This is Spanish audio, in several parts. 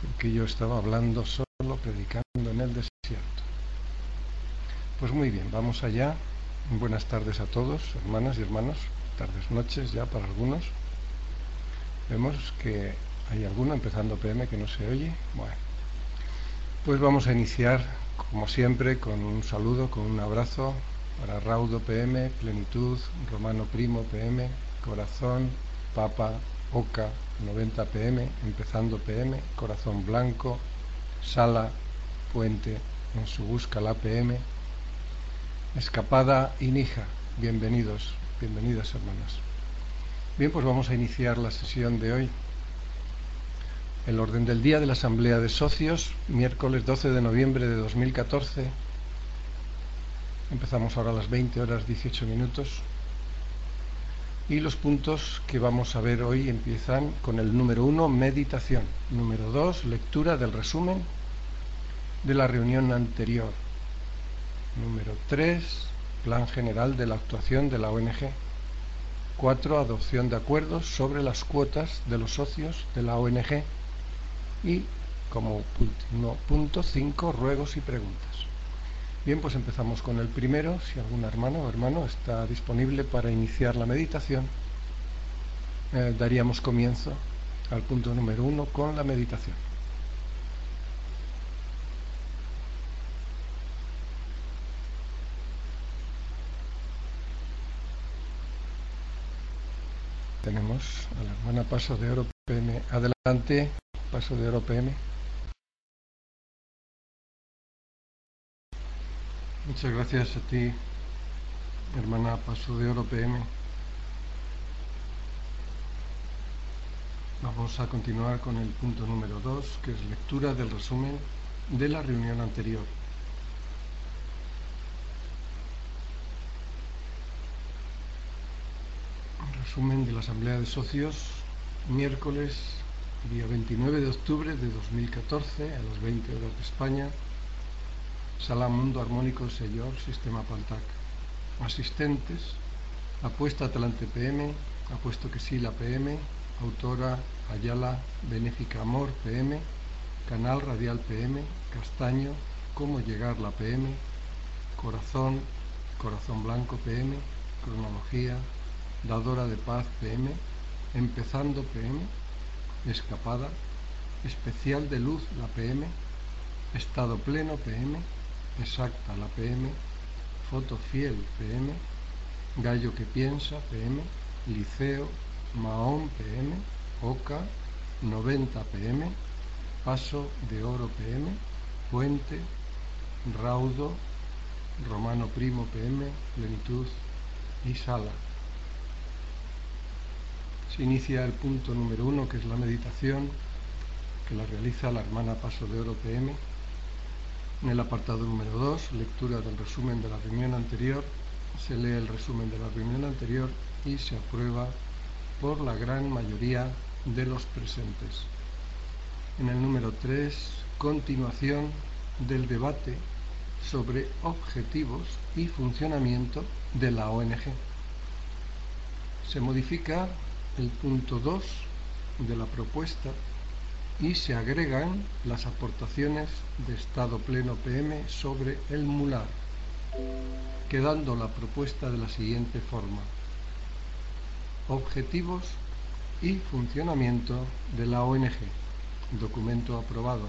porque yo estaba hablando solo, predicando en el desierto. Pues muy bien, vamos allá. Buenas tardes a todos, hermanas y hermanos. Tardes, noches ya para algunos. Vemos que hay alguno empezando PM que no se oye. Bueno, pues vamos a iniciar, como siempre, con un saludo, con un abrazo para Raudo PM, Plenitud, Romano Primo PM, Corazón, Papa, Oca, 90 PM, Empezando PM, Corazón Blanco, Sala, Puente, en su busca la PM, Escapada y Nija. Bienvenidos, bienvenidas hermanas. Bien, pues vamos a iniciar la sesión de hoy. El orden del día de la Asamblea de Socios, miércoles 12 de noviembre de 2014. Empezamos ahora a las 20 horas 18 minutos. Y los puntos que vamos a ver hoy empiezan con el número 1, meditación. Número 2, lectura del resumen de la reunión anterior. Número 3, plan general de la actuación de la ONG. 4, adopción de acuerdos sobre las cuotas de los socios de la ONG. Y como último punto, 5, ruegos y preguntas. Bien, pues empezamos con el primero. Si algún hermano o hermano está disponible para iniciar la meditación, daríamos comienzo al punto número 1 con la meditación. Tenemos a la hermana Paso de Oro PM. Adelante, Paso de Oro PM. Muchas gracias a ti, hermana Paso de Oro PM. Vamos a continuar con el punto número 2, que es lectura del resumen de la reunión anterior. Resumen de la Asamblea de Socios, miércoles, día 29 de octubre de 2014, a las 20 horas de España, Sala Mundo Armónico Señor, Sistema Pantac. Asistentes, Apuesta Atlante PM, Apuesto que sí la PM, Autora Ayala Benéfica Amor PM, Canal Radial PM, Castaño, Cómo llegar la PM, Corazón, Corazón Blanco PM, Cronología, Dadora de Paz PM, Empezando PM, Escapada, Especial de Luz la PM, Estado Pleno PM, Exacta la PM, Foto Fiel PM, Gallo que Piensa PM, Liceo, Mahón PM, Oca, 90 PM, Paso de Oro PM, Puente, Raudo, Romano Primo PM, Plenitud y Sala. Se inicia el punto número 1, que es la meditación, que la realiza la hermana Paso de Oro PM. En el apartado número 2, lectura del resumen de la reunión anterior, se lee el resumen de la reunión anterior y se aprueba por la gran mayoría de los presentes. En el número 3, continuación del debate sobre objetivos y funcionamiento de la ONG. Se modifica el punto 2 de la propuesta y se agregan las aportaciones de Estado Pleno PM sobre el MULAR, quedando la propuesta de la siguiente forma: objetivos y funcionamiento de la ONG. Documento aprobado.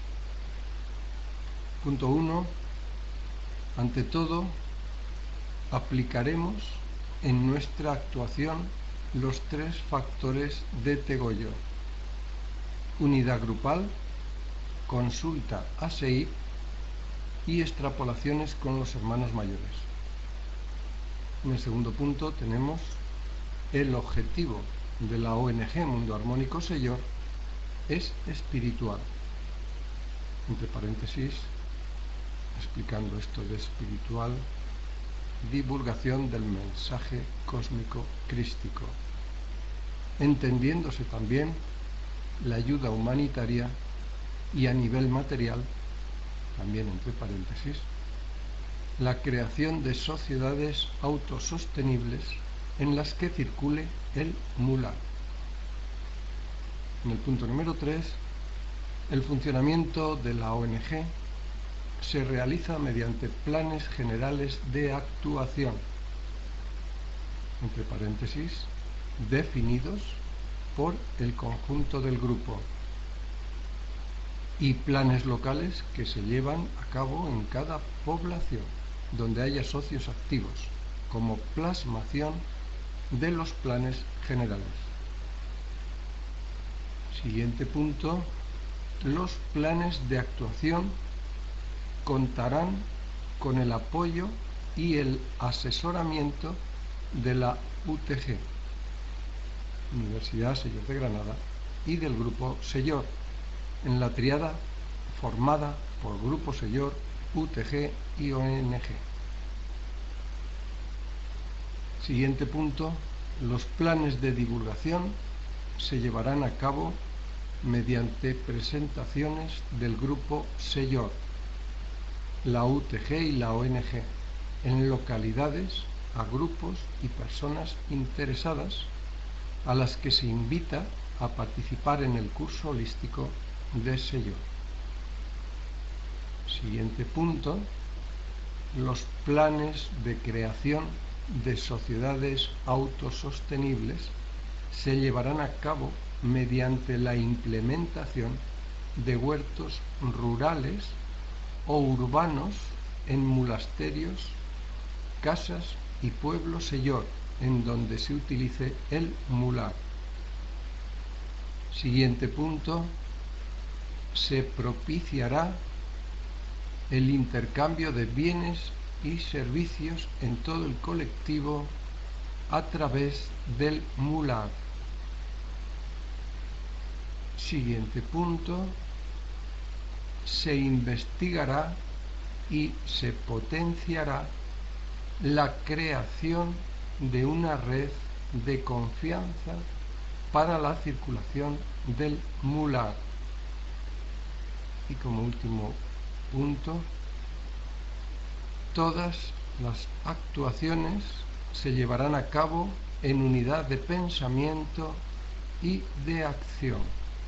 Punto 1. Ante todo, aplicaremos en nuestra actuación los 3 factores de Tegoyo: unidad grupal, consulta a SEIP y extrapolaciones con los hermanos mayores. En el segundo punto tenemos el objetivo de la ONG Mundo Armónico Señor es espiritual. Entre paréntesis, explicando esto de espiritual, divulgación del mensaje cósmico crístico, entendiéndose también la ayuda humanitaria y a nivel material, también entre paréntesis, la creación de sociedades autosostenibles en las que circule el MULAR. En el punto número 3 El funcionamiento de la ONG se realiza mediante planes generales de actuación, entre paréntesis, definidos por el conjunto del grupo, y planes locales que se llevan a cabo en cada población donde haya socios activos, como plasmación de los planes generales. Siguiente punto. Los planes de actuación contarán con el apoyo y el asesoramiento de la UTG, Universidad Sellor de Granada, y del Grupo Sellor, en la tríada formada por Grupo Sellor, UTG y ONG. Siguiente punto. Los planes de divulgación se llevarán a cabo mediante presentaciones del Grupo Sellor, la UTG y la ONG, en localidades, a grupos y personas interesadas a las que se invita a participar en el curso holístico de Sellor. Siguiente punto. Los planes de creación de sociedades autosostenibles se llevarán a cabo mediante la implementación de huertos rurales o urbanos en monasterios, casas y pueblos Sellor, en donde se utilice el mular. Siguiente punto. Se propiciará el intercambio de bienes y servicios en todo el colectivo a través del mular. Siguiente punto. Se investigará y se potenciará la creación de una red de confianza para la circulación del mular. Y como último punto, todas las actuaciones se llevarán a cabo en unidad de pensamiento y de acción.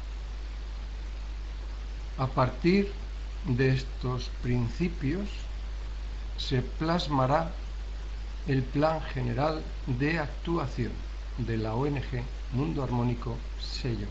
A partir de estos principios se plasmará el Plan General de Actuación de la ONG Mundo Armónico Sellor.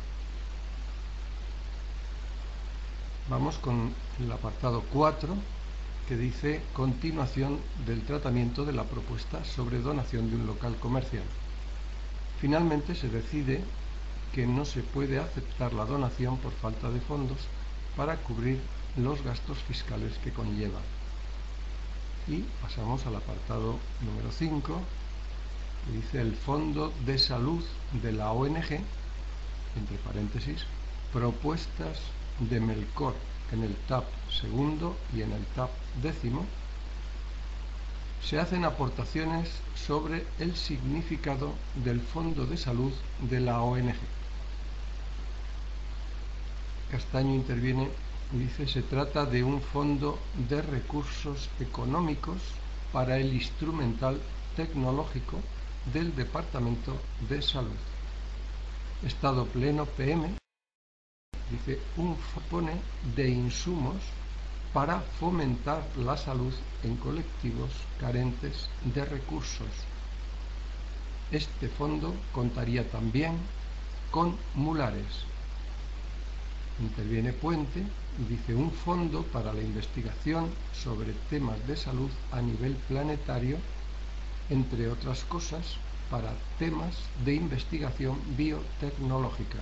Vamos con el apartado 4, que dice continuación del tratamiento de la propuesta sobre donación de un local comercial. Finalmente se decide que no se puede aceptar la donación por falta de fondos para cubrir los gastos fiscales que conlleva. Y pasamos al apartado número 5, que dice el Fondo de Salud de la ONG, entre paréntesis, propuestas de Melcor en el TAP segundo y en el TAP 10º, se hacen aportaciones sobre el significado del Fondo de Salud de la ONG. Castaño interviene y dice: se trata de un fondo de recursos económicos para el instrumental tecnológico del Departamento de Salud. Estado pleno PM, dice, un fondo de insumos para fomentar la salud en colectivos carentes de recursos. Este fondo contaría también con mulares. Interviene Puente y dice: un fondo para la investigación sobre temas de salud a nivel planetario, entre otras cosas, para temas de investigación biotecnológica.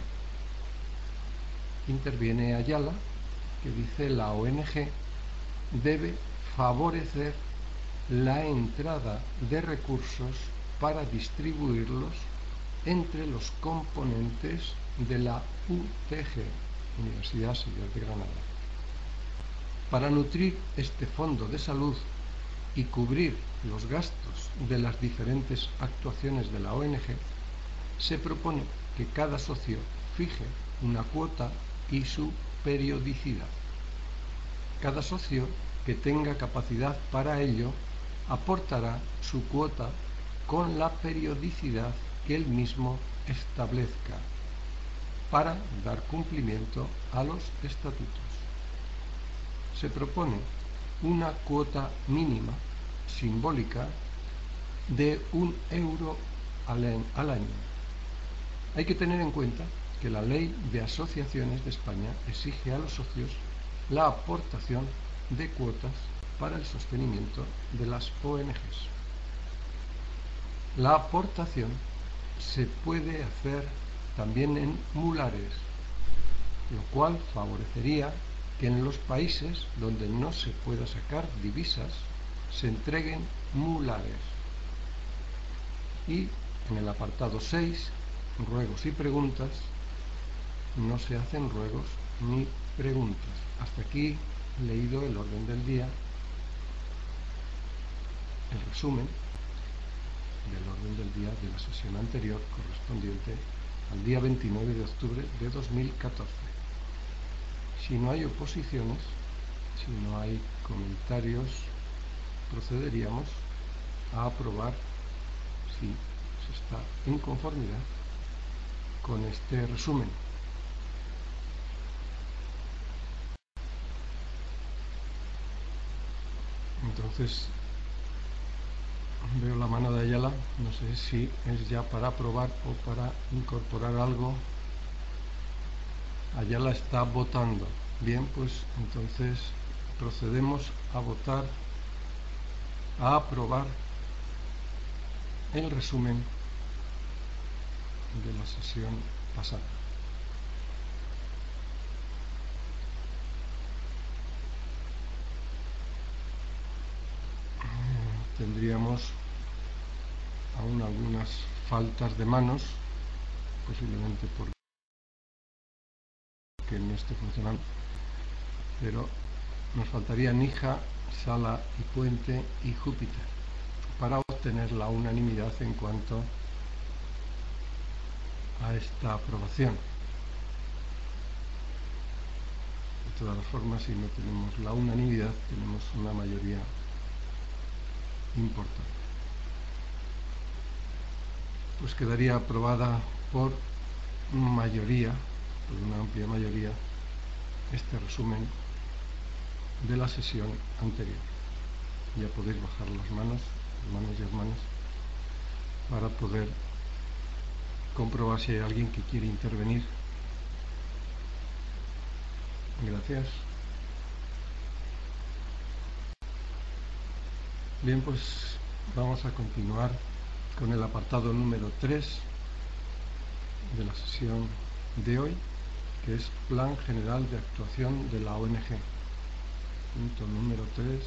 Interviene Ayala, que dice: la ONG debe favorecer la entrada de recursos para distribuirlos entre los componentes de la UTG, Universidad Sellor de Granada. Para nutrir este fondo de salud y cubrir los gastos de las diferentes actuaciones de la ONG, se propone que cada socio fije una cuota y su periodicidad. Cada socio que tenga capacidad para ello aportará su cuota con la periodicidad que él mismo establezca. para dar cumplimiento a los estatutos. Se propone una cuota mínima simbólica de €1 al año. Hay que tener en cuenta que la Ley de Asociaciones de España exige a los socios la aportación de cuotas para el sostenimiento de las ONGs. La aportación se puede hacer también en mulares, lo cual favorecería que en los países donde no se pueda sacar divisas se entreguen mulares. Y en el apartado 6, ruegos y preguntas, no se hacen ruegos ni preguntas. Hasta aquí he leído el orden del día, el resumen del orden del día de la sesión anterior correspondiente al día 29 de octubre de 2014. Si no hay oposiciones, si no hay comentarios, procederíamos a aprobar si se está en conformidad con este resumen. Entonces, veo la mano de Ayala, no sé si es ya para aprobar o para incorporar algo. Ayala está votando. Bien, pues entonces procedemos a votar, a aprobar el resumen de la sesión pasada. Tendríamos aún algunas faltas de manos, posiblemente porque no esté funcionando, pero nos faltaría Níjar, Sala y Puente y Júpiter para obtener la unanimidad en cuanto a esta aprobación. De todas las formas, si no tenemos la unanimidad, tenemos una mayoría importante. Pues quedaría aprobada por mayoría, por una amplia mayoría, este resumen de la sesión anterior. Ya podéis bajar las manos, hermanos y hermanas, para poder comprobar si hay alguien que quiere intervenir. Gracias. Bien, pues vamos a continuar con el apartado número 3 de la sesión de hoy, que es Plan General de Actuación de la ONG. Punto número 3,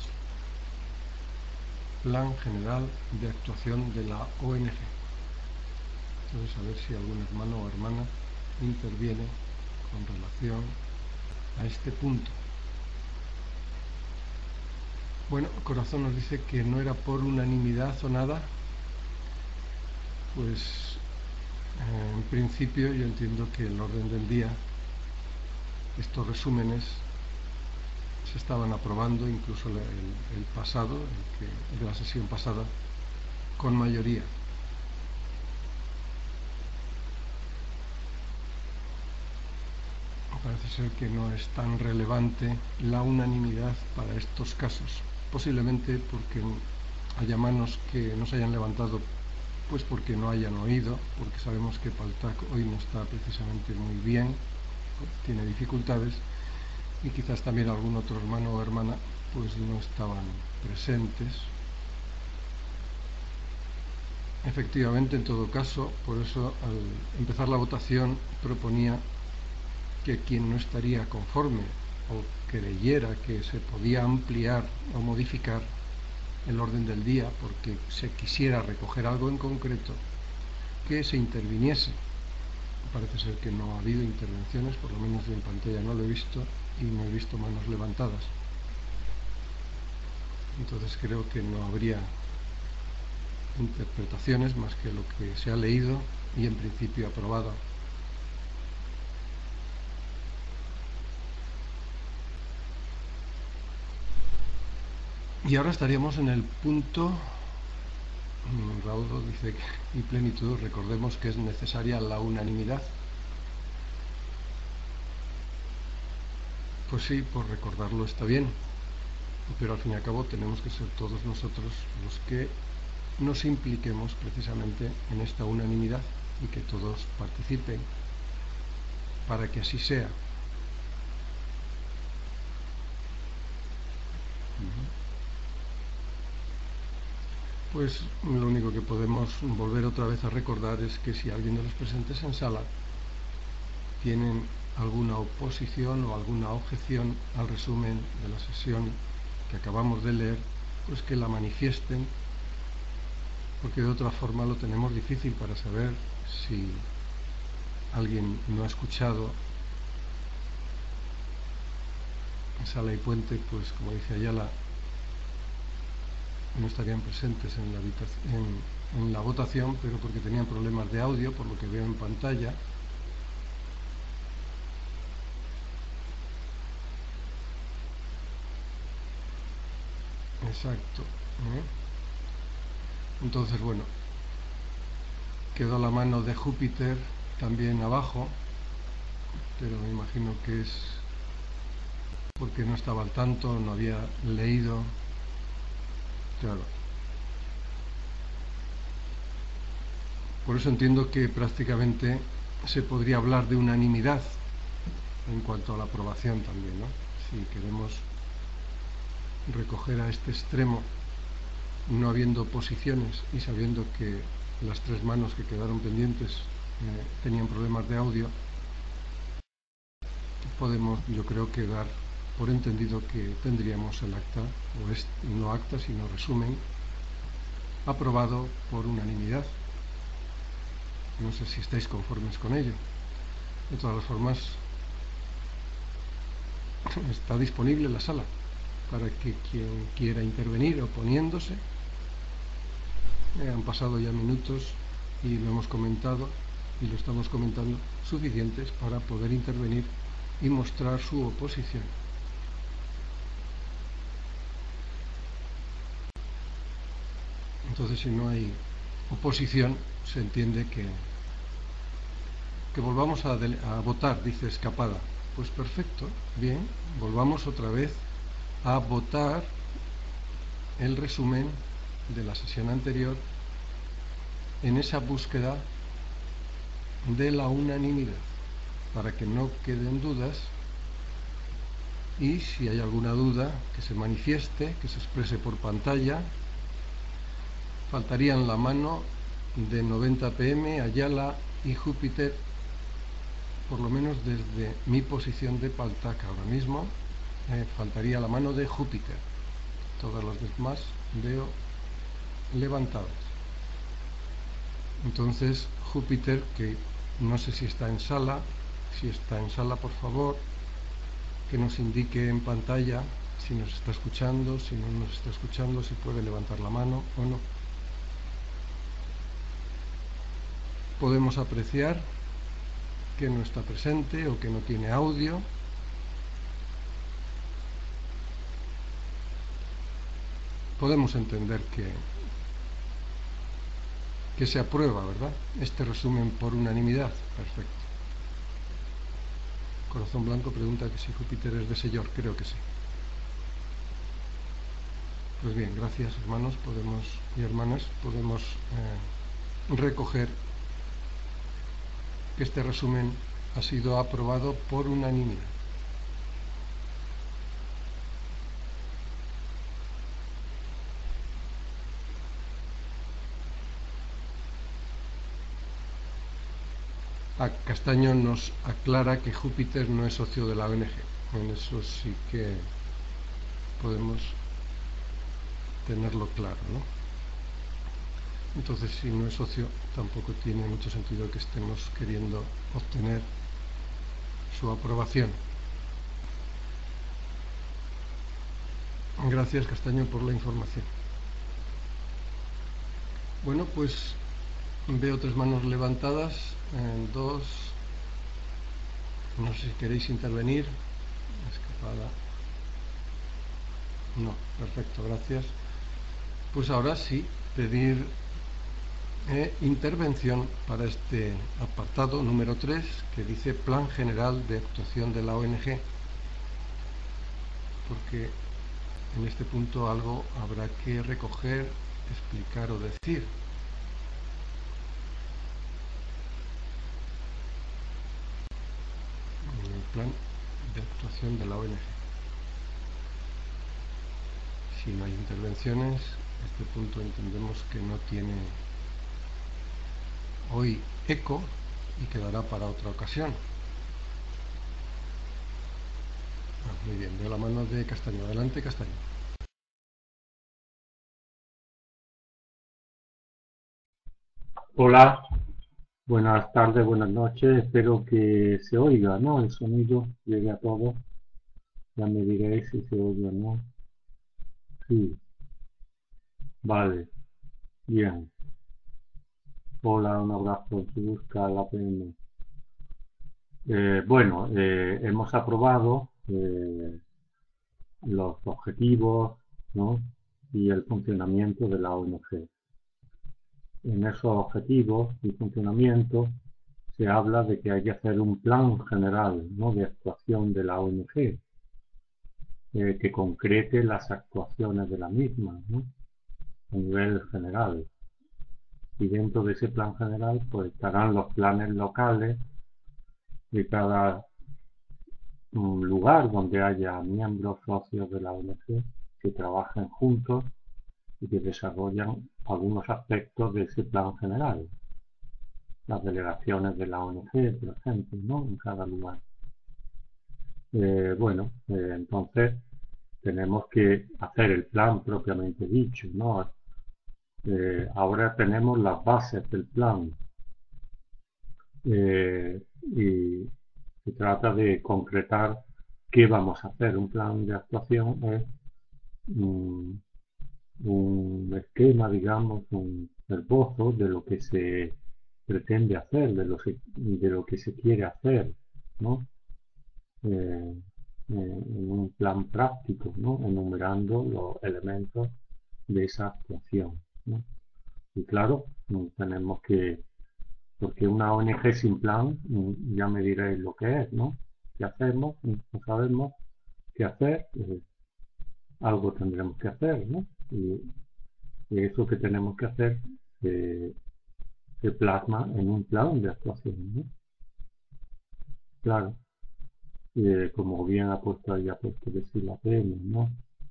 Plan General de Actuación de la ONG. Entonces, a ver si algún hermano o hermana interviene con relación a este punto. Bueno, Corazón nos dice que no era por unanimidad o nada. Pues en principio yo entiendo que el orden del día, estos resúmenes se estaban aprobando, incluso el pasado, el de la sesión pasada, con mayoría. Parece ser que no es tan relevante la unanimidad para estos casos, posiblemente porque haya manos que no se hayan levantado, pues porque no hayan oído, porque sabemos que Paltac hoy no está precisamente muy bien, tiene dificultades, y quizás también algún otro hermano o hermana pues no estaban presentes. Efectivamente, en todo caso, por eso al empezar la votación proponía que quien no estaría conforme o creyera que se podía ampliar o modificar el orden del día porque se quisiera recoger algo en concreto, que se interviniese. Parece ser que no ha habido intervenciones, por lo menos yo en pantalla no lo he visto y no he visto manos levantadas. Entonces creo que no habría interpretaciones más que lo que se ha leído y en principio aprobado. Y ahora estaríamos en el punto, Raudo dice que, y plenitud, recordemos que es necesaria la unanimidad. Pues sí, por recordarlo está bien, pero al fin y al cabo tenemos que ser todos nosotros los que nos impliquemos precisamente en esta unanimidad y que todos participen para que así sea. Pues lo único que podemos volver otra vez a recordar es que si alguien de los presentes en sala tienen alguna oposición o alguna objeción al resumen de la sesión que acabamos de leer, pues que la manifiesten, porque de otra forma lo tenemos difícil para saber si alguien no ha escuchado. En Sala y Puente, pues como dice Ayala, no estarían presentes en la votación, pero porque tenían problemas de audio, por lo que veo en pantalla. Exacto. Entonces, bueno, quedó la mano de Júpiter también abajo, pero me imagino que es porque no estaba al tanto, no había leído. Claro. Por eso entiendo que prácticamente se podría hablar de unanimidad en cuanto a la aprobación también, ¿no? Si queremos recoger a este extremo, no habiendo oposiciones y sabiendo que las tres manos que quedaron pendientes tenían problemas de audio, podemos, yo creo, que dar por entendido que tendríamos el acta, o no acta, sino resumen, aprobado por unanimidad. No sé si estáis conformes con ello. De todas las formas, está disponible la sala para que quien quiera intervenir oponiéndose. Han pasado ya minutos y lo hemos comentado y lo estamos comentando suficientes para poder intervenir y mostrar su oposición. Entonces, si no hay oposición, se entiende que volvamos a votar, dice Escapada. Pues perfecto, bien, volvamos otra vez a votar el resumen de la sesión anterior en esa búsqueda de la unanimidad, para que no queden dudas, y si hay alguna duda que se manifieste, que se exprese por pantalla. Faltarían la mano de 90 pm, Ayala y Júpiter, por lo menos desde mi posición de Paltaca ahora mismo. Faltaría la mano de Júpiter. Todas las demás veo levantadas. Entonces Júpiter, que no sé si está en sala, por favor, que nos indique en pantalla si nos está escuchando, si no nos está escuchando, si puede levantar la mano o no. Podemos apreciar que no está presente o que no tiene audio. Podemos entender que se aprueba, ¿verdad?, este resumen por unanimidad. Perfecto. Corazón Blanco pregunta que si Júpiter es de Sellor. Creo que sí. Pues bien, gracias hermanos y hermanas. Podemos recoger que este resumen ha sido aprobado por unanimidad. Castaño nos aclara que Júpiter no es socio de la ONG. En eso sí que podemos tenerlo claro, ¿no? Entonces, si no es socio, tampoco tiene mucho sentido que estemos queriendo obtener su aprobación. Gracias, Castaño, por la información. Bueno, pues veo tres manos levantadas, dos. No sé si queréis intervenir. Escapada. No, perfecto, gracias. Pues ahora sí, pedir intervención para este apartado número 3, que dice Plan General de Actuación de la ONG. porque en este punto algo habrá que recoger, explicar o decir. En el plan de actuación de la ONG. Si no hay intervenciones, este punto entendemos que no tiene hoy eco y quedará para otra ocasión. Muy bien, veo la mano de Castaño. Adelante, Castaño. Hola, buenas tardes, buenas noches. Espero que se oiga, ¿no? El sonido llegue a todos. Ya me diréis si se oye o no. Sí, vale, bien. Hola, un abrazo. Se busca la PM. Bueno, hemos aprobado los objetivos, ¿no? Y el funcionamiento de la ONG. En esos objetivos y funcionamiento se habla de que hay que hacer un plan general, ¿no? De actuación de la ONG que concrete las actuaciones de la misma, ¿no? A nivel general. Y dentro de ese plan general pues estarán los planes locales de cada lugar donde haya miembros socios de la ONG que trabajen juntos y que desarrollan algunos aspectos de ese plan general. Las delegaciones de la ONG, por ejemplo, ¿no? En cada lugar. Entonces tenemos que hacer el plan propiamente dicho, ¿no? Ahora tenemos las bases del plan y se trata de concretar qué vamos a hacer. Un plan de actuación es un esquema, digamos, un esbozo de lo que se pretende hacer, de lo que se quiere hacer, ¿no? En un plan práctico, ¿no? Enumerando los elementos de esa actuación, ¿no? Y claro, tenemos que, porque una ONG sin plan, ya me diréis lo que es, ¿no? ¿Qué hacemos? No sabemos qué hacer, algo tendremos que hacer, ¿no? Y eso que tenemos que hacer se plasma en un plan de actuación, ¿no? Claro, como bien ha puesto ahí, ha puesto decir la PM, ¿no?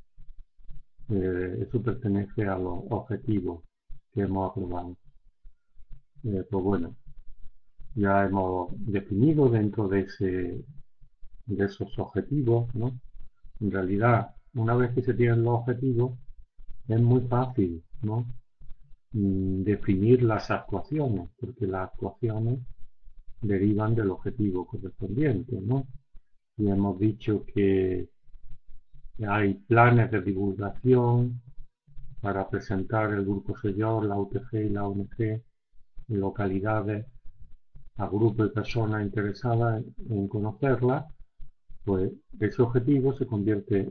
Eso pertenece a los objetivos que hemos aprobado. Pues bueno, ya hemos definido dentro de esos objetivos, ¿no? En realidad, una vez que se tienen los objetivos, es muy fácil, ¿no? Definir las actuaciones, porque las actuaciones derivan del objetivo correspondiente, ¿no? Y hemos dicho que hay planes de divulgación para presentar el grupo Sellor, la UTG y la ONG en localidades a grupos de personas interesadas en conocerla, pues ese objetivo se convierte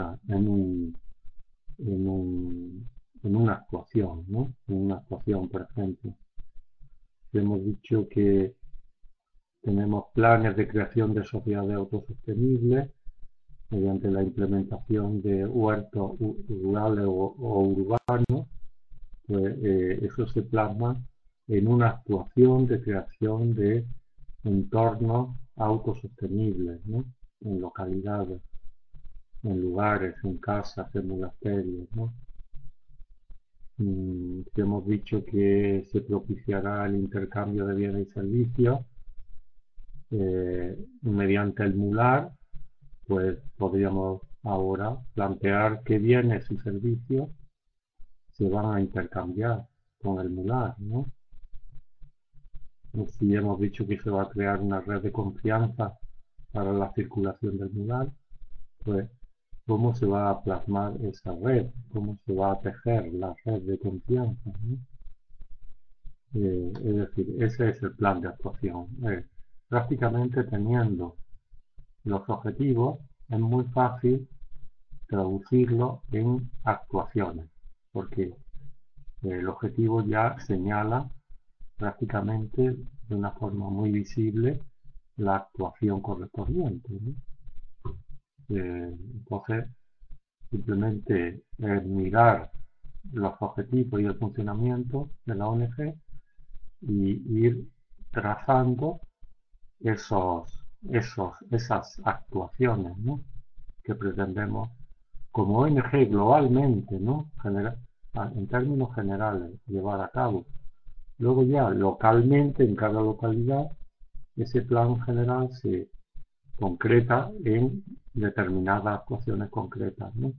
en un, en una actuación, ¿no? En una actuación, por ejemplo. Hemos dicho que tenemos planes de creación de sociedades autosostenibles mediante la implementación de huertos rurales o urbanos, pues eso se plasma en una actuación de creación de entornos autosostenibles, ¿no? En localidades, en lugares, en casas, en monasterios, ¿no? Hemos dicho que se propiciará el intercambio de bienes y servicios mediante el MULAR, pues podríamos ahora plantear qué bienes y servicios se van a intercambiar con el MULAR, ¿no? Si hemos dicho que se va a crear una red de confianza para la circulación del MULAR, pues cómo se va a plasmar esa red, cómo se va a tejer la red de confianza, ¿no? Es decir, ese es el plan de actuación. Prácticamente teniendo los objetivos es muy fácil traducirlo en actuaciones, porque el objetivo ya señala prácticamente de una forma muy visible la actuación correspondiente, ¿no? Entonces, simplemente mirar los objetivos y el funcionamiento de la ONG y ir trazando esas actuaciones, ¿no?, que pretendemos como ONG globalmente, ¿no?, en términos generales, llevar a cabo. Luego ya localmente, en cada localidad, ese plan general se concreta en determinadas actuaciones concretas, ¿no?,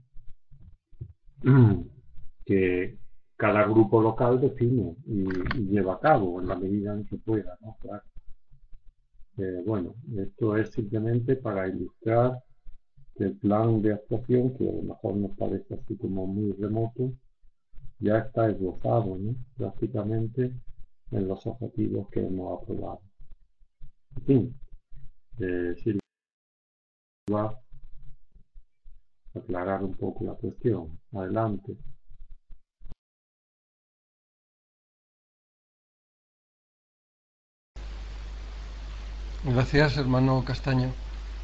que cada grupo local define y lleva a cabo en la medida en que pueda, ¿no? Claro. Bueno, esto es simplemente para ilustrar que el plan de actuación, que a lo mejor nos parece así como muy remoto, ya está esbozado, ¿no?, prácticamente en los objetivos que hemos aprobado. En fin, Silva, aclarar un poco la cuestión. Adelante. Gracias, hermano Castaño.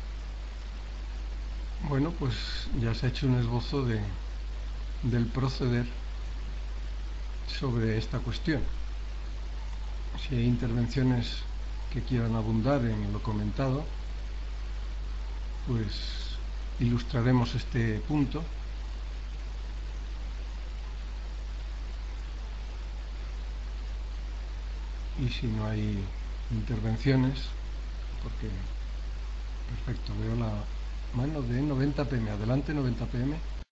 Bueno, pues ya se ha hecho un esbozo del proceder sobre esta cuestión. Si hay intervenciones que quieran abundar en lo comentado, pues ilustraremos este punto. Y si no hay intervenciones, porque perfecto, veo la mano de 90 pm. Adelante, 90 pm.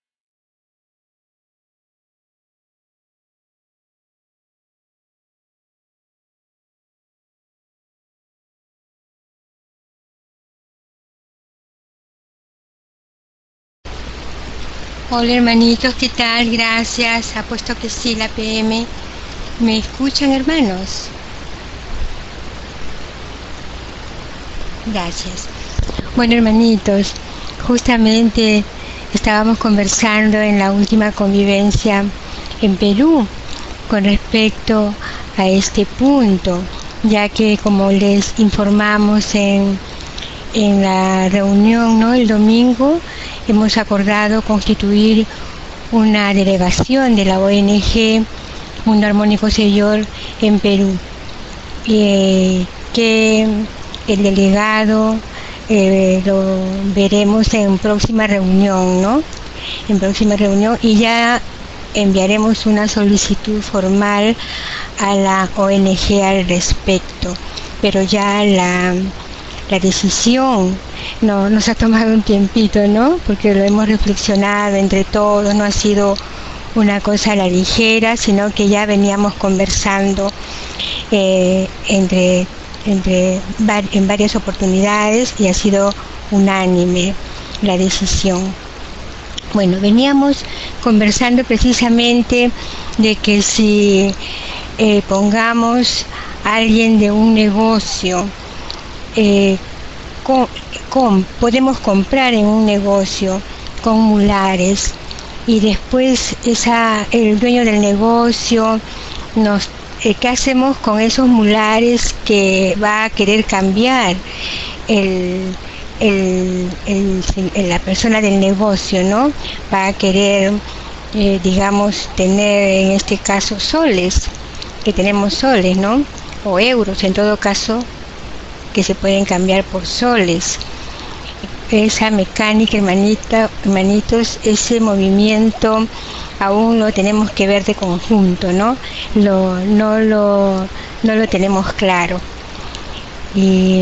Hola hermanitos, ¿qué tal? Gracias, apuesto que sí, la PM. ¿Me escuchan, hermanos? Gracias. Bueno, hermanitos, justamente estábamos conversando en la última convivencia en Perú con respecto a este punto, ya que como les informamos en la reunión, ¿no?, el domingo, hemos acordado constituir una delegación de la ONG Mundo Armónico Señor en Perú, que el delegado lo veremos en próxima reunión, ¿no?, en próxima reunión, y ya enviaremos una solicitud formal a la ONG al respecto, pero ya la decisión nos ha tomado un tiempito, ¿no?, porque lo hemos reflexionado entre todos, no ha sido una cosa a la ligera, sino que ya veníamos conversando en varias oportunidades y ha sido unánime la decisión. Bueno, veníamos conversando precisamente de que si pongamos a alguien de un negocio, podemos comprar en un negocio con mulares y después el dueño del negocio ¿qué hacemos con esos mulares que va a querer cambiar la persona del negocio, ¿no? Va a querer, digamos, tener en este caso soles, que tenemos soles, ¿no?, o euros en todo caso, que se pueden cambiar por soles. Esa mecánica, hermanitos, ese movimiento aún lo tenemos que ver de conjunto, ¿no? No lo tenemos claro. Y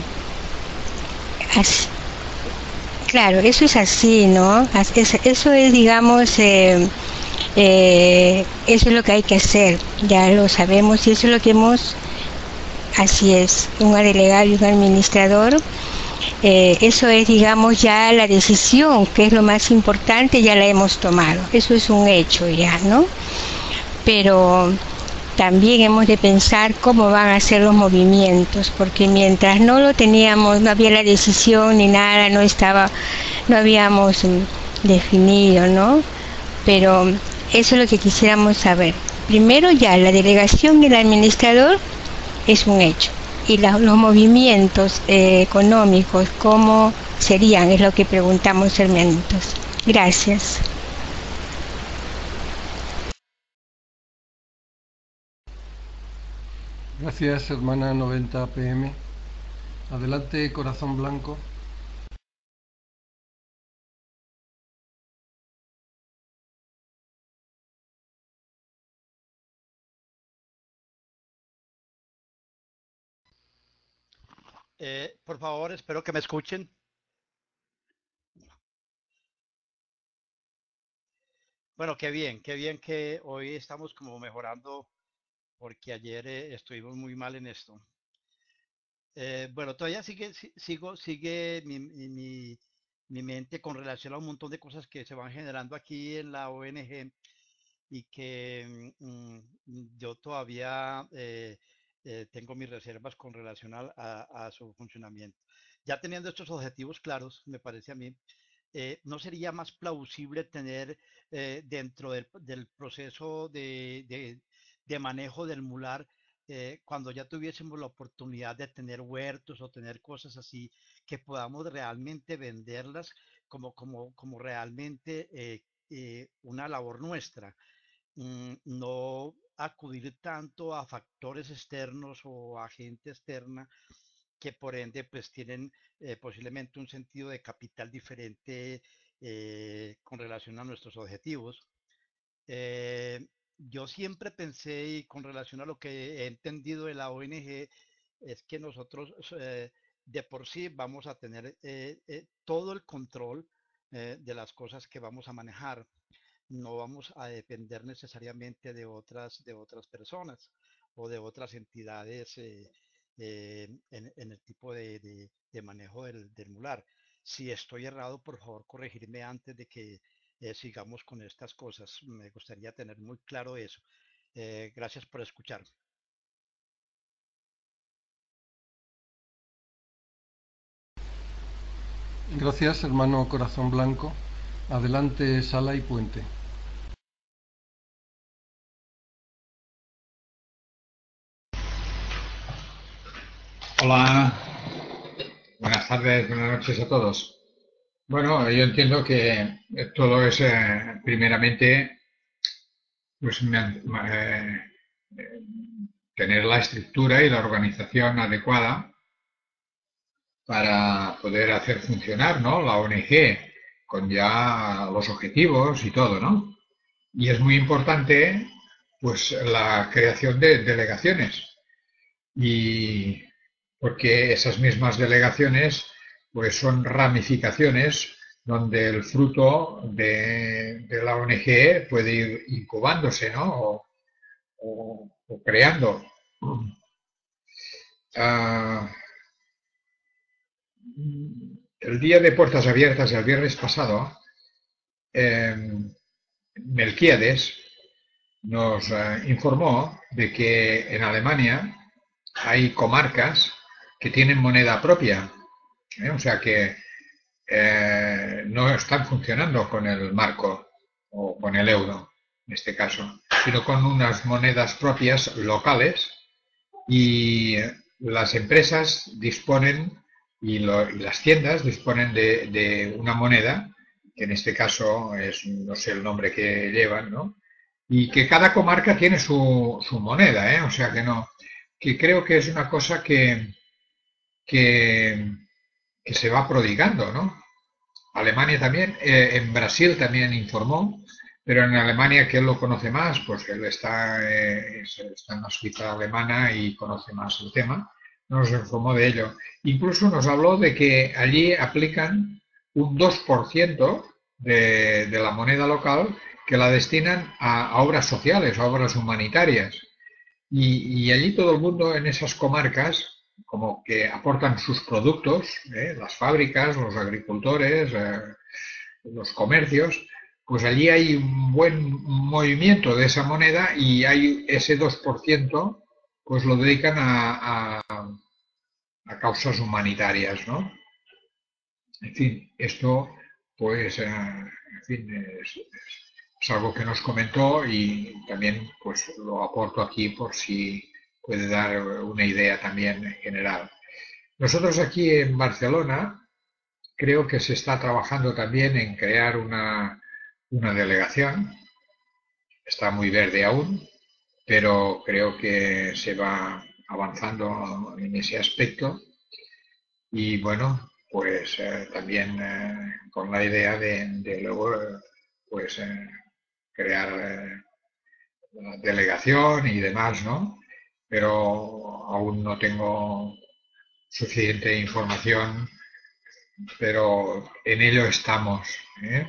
así, claro, eso es así, ¿no? Eso es, digamos, eso es lo que hay que hacer, ya lo sabemos, y eso es lo que así es, un delegado y un administrador. Eso es, digamos, ya la decisión, que es lo más importante, ya la hemos tomado. Eso es un hecho ya, ¿no? Pero también hemos de pensar cómo van a ser los movimientos, porque mientras no lo teníamos, no había la decisión ni nada, no habíamos definido, ¿no? Pero eso es lo que quisiéramos saber. Primero ya la delegación y el administrador es un hecho. Y los movimientos económicos, ¿cómo serían? Es lo que preguntamos, hermanitos. Gracias. Gracias, hermana 90 PM. Adelante, corazón blanco. Por favor, espero que me escuchen. Bueno, qué bien que hoy estamos como mejorando, porque ayer estuvimos muy mal en esto. Bueno, todavía sigue mi mente con relación a un montón de cosas que se van generando aquí en la ONG y que yo todavía tengo mis reservas con relación a su funcionamiento. Ya teniendo estos objetivos claros, me parece a mí, ¿no sería más plausible tener dentro del proceso de manejo del mular, cuando ya tuviésemos la oportunidad de tener huertos o tener cosas así, que podamos realmente venderlas como realmente una labor nuestra? No acudir tanto a factores externos o a gente externa que por ende pues tienen posiblemente un sentido de capital diferente con relación a nuestros objetivos. Eh, yo siempre pensé, y con relación a lo que he entendido de la ONG, es que nosotros de por sí vamos a tener todo el control de las cosas que vamos a manejar. No vamos a depender necesariamente de otras personas o de otras entidades en el tipo de manejo del mular. Si estoy errado, por favor, corregirme antes de que sigamos con estas cosas. Me gustaría tener muy claro eso. Gracias por escuchar. Gracias, hermano corazón blanco. Adelante, sala y puente. Hola, buenas tardes, buenas noches a todos. Bueno, yo entiendo que todo es primeramente pues, tener la estructura y la organización adecuada para poder hacer funcionar, ¿no? La ONG con ya los objetivos y todo, ¿no? Y es muy importante pues la creación de delegaciones y porque esas mismas delegaciones pues son ramificaciones donde el fruto de la ONG puede ir incubándose, ¿no? O creando. Uh, el día de puertas abiertas, el viernes pasado, Melquiades nos informó de que en Alemania hay comarcas que tienen moneda propia, o sea que no están funcionando con el marco o con el euro, en este caso, sino con unas monedas propias locales y las empresas disponen y las tiendas disponen de una moneda, que en este caso es, no sé el nombre que llevan, ¿no? Y que cada comarca tiene su moneda, ¿eh? O sea que no, que creo que es una cosa que, que se va prodigando, ¿no? Alemania también, en Brasil también informó, pero en Alemania, que él lo conoce más, pues él está en la Suiza alemana y conoce más el tema, nos informó de ello. Incluso nos habló de que allí aplican un 2% de la moneda local que la destinan a obras sociales, a obras humanitarias. Y allí todo el mundo en esas comarcas como que aportan sus productos, las fábricas, los agricultores, los comercios, pues allí hay un buen movimiento de esa moneda y hay ese 2%, pues lo dedican a causas humanitarias, ¿no? En fin, esto pues en fin, es algo que nos comentó y también pues lo aporto aquí por si puede dar una idea también general. Nosotros aquí en Barcelona creo que se está trabajando también en crear una delegación. Está muy verde aún, pero creo que se va avanzando en ese aspecto y bueno, pues también con la idea de luego pues crear la delegación y demás, ¿no? Pero aún no tengo suficiente información, pero en ello estamos, ¿eh?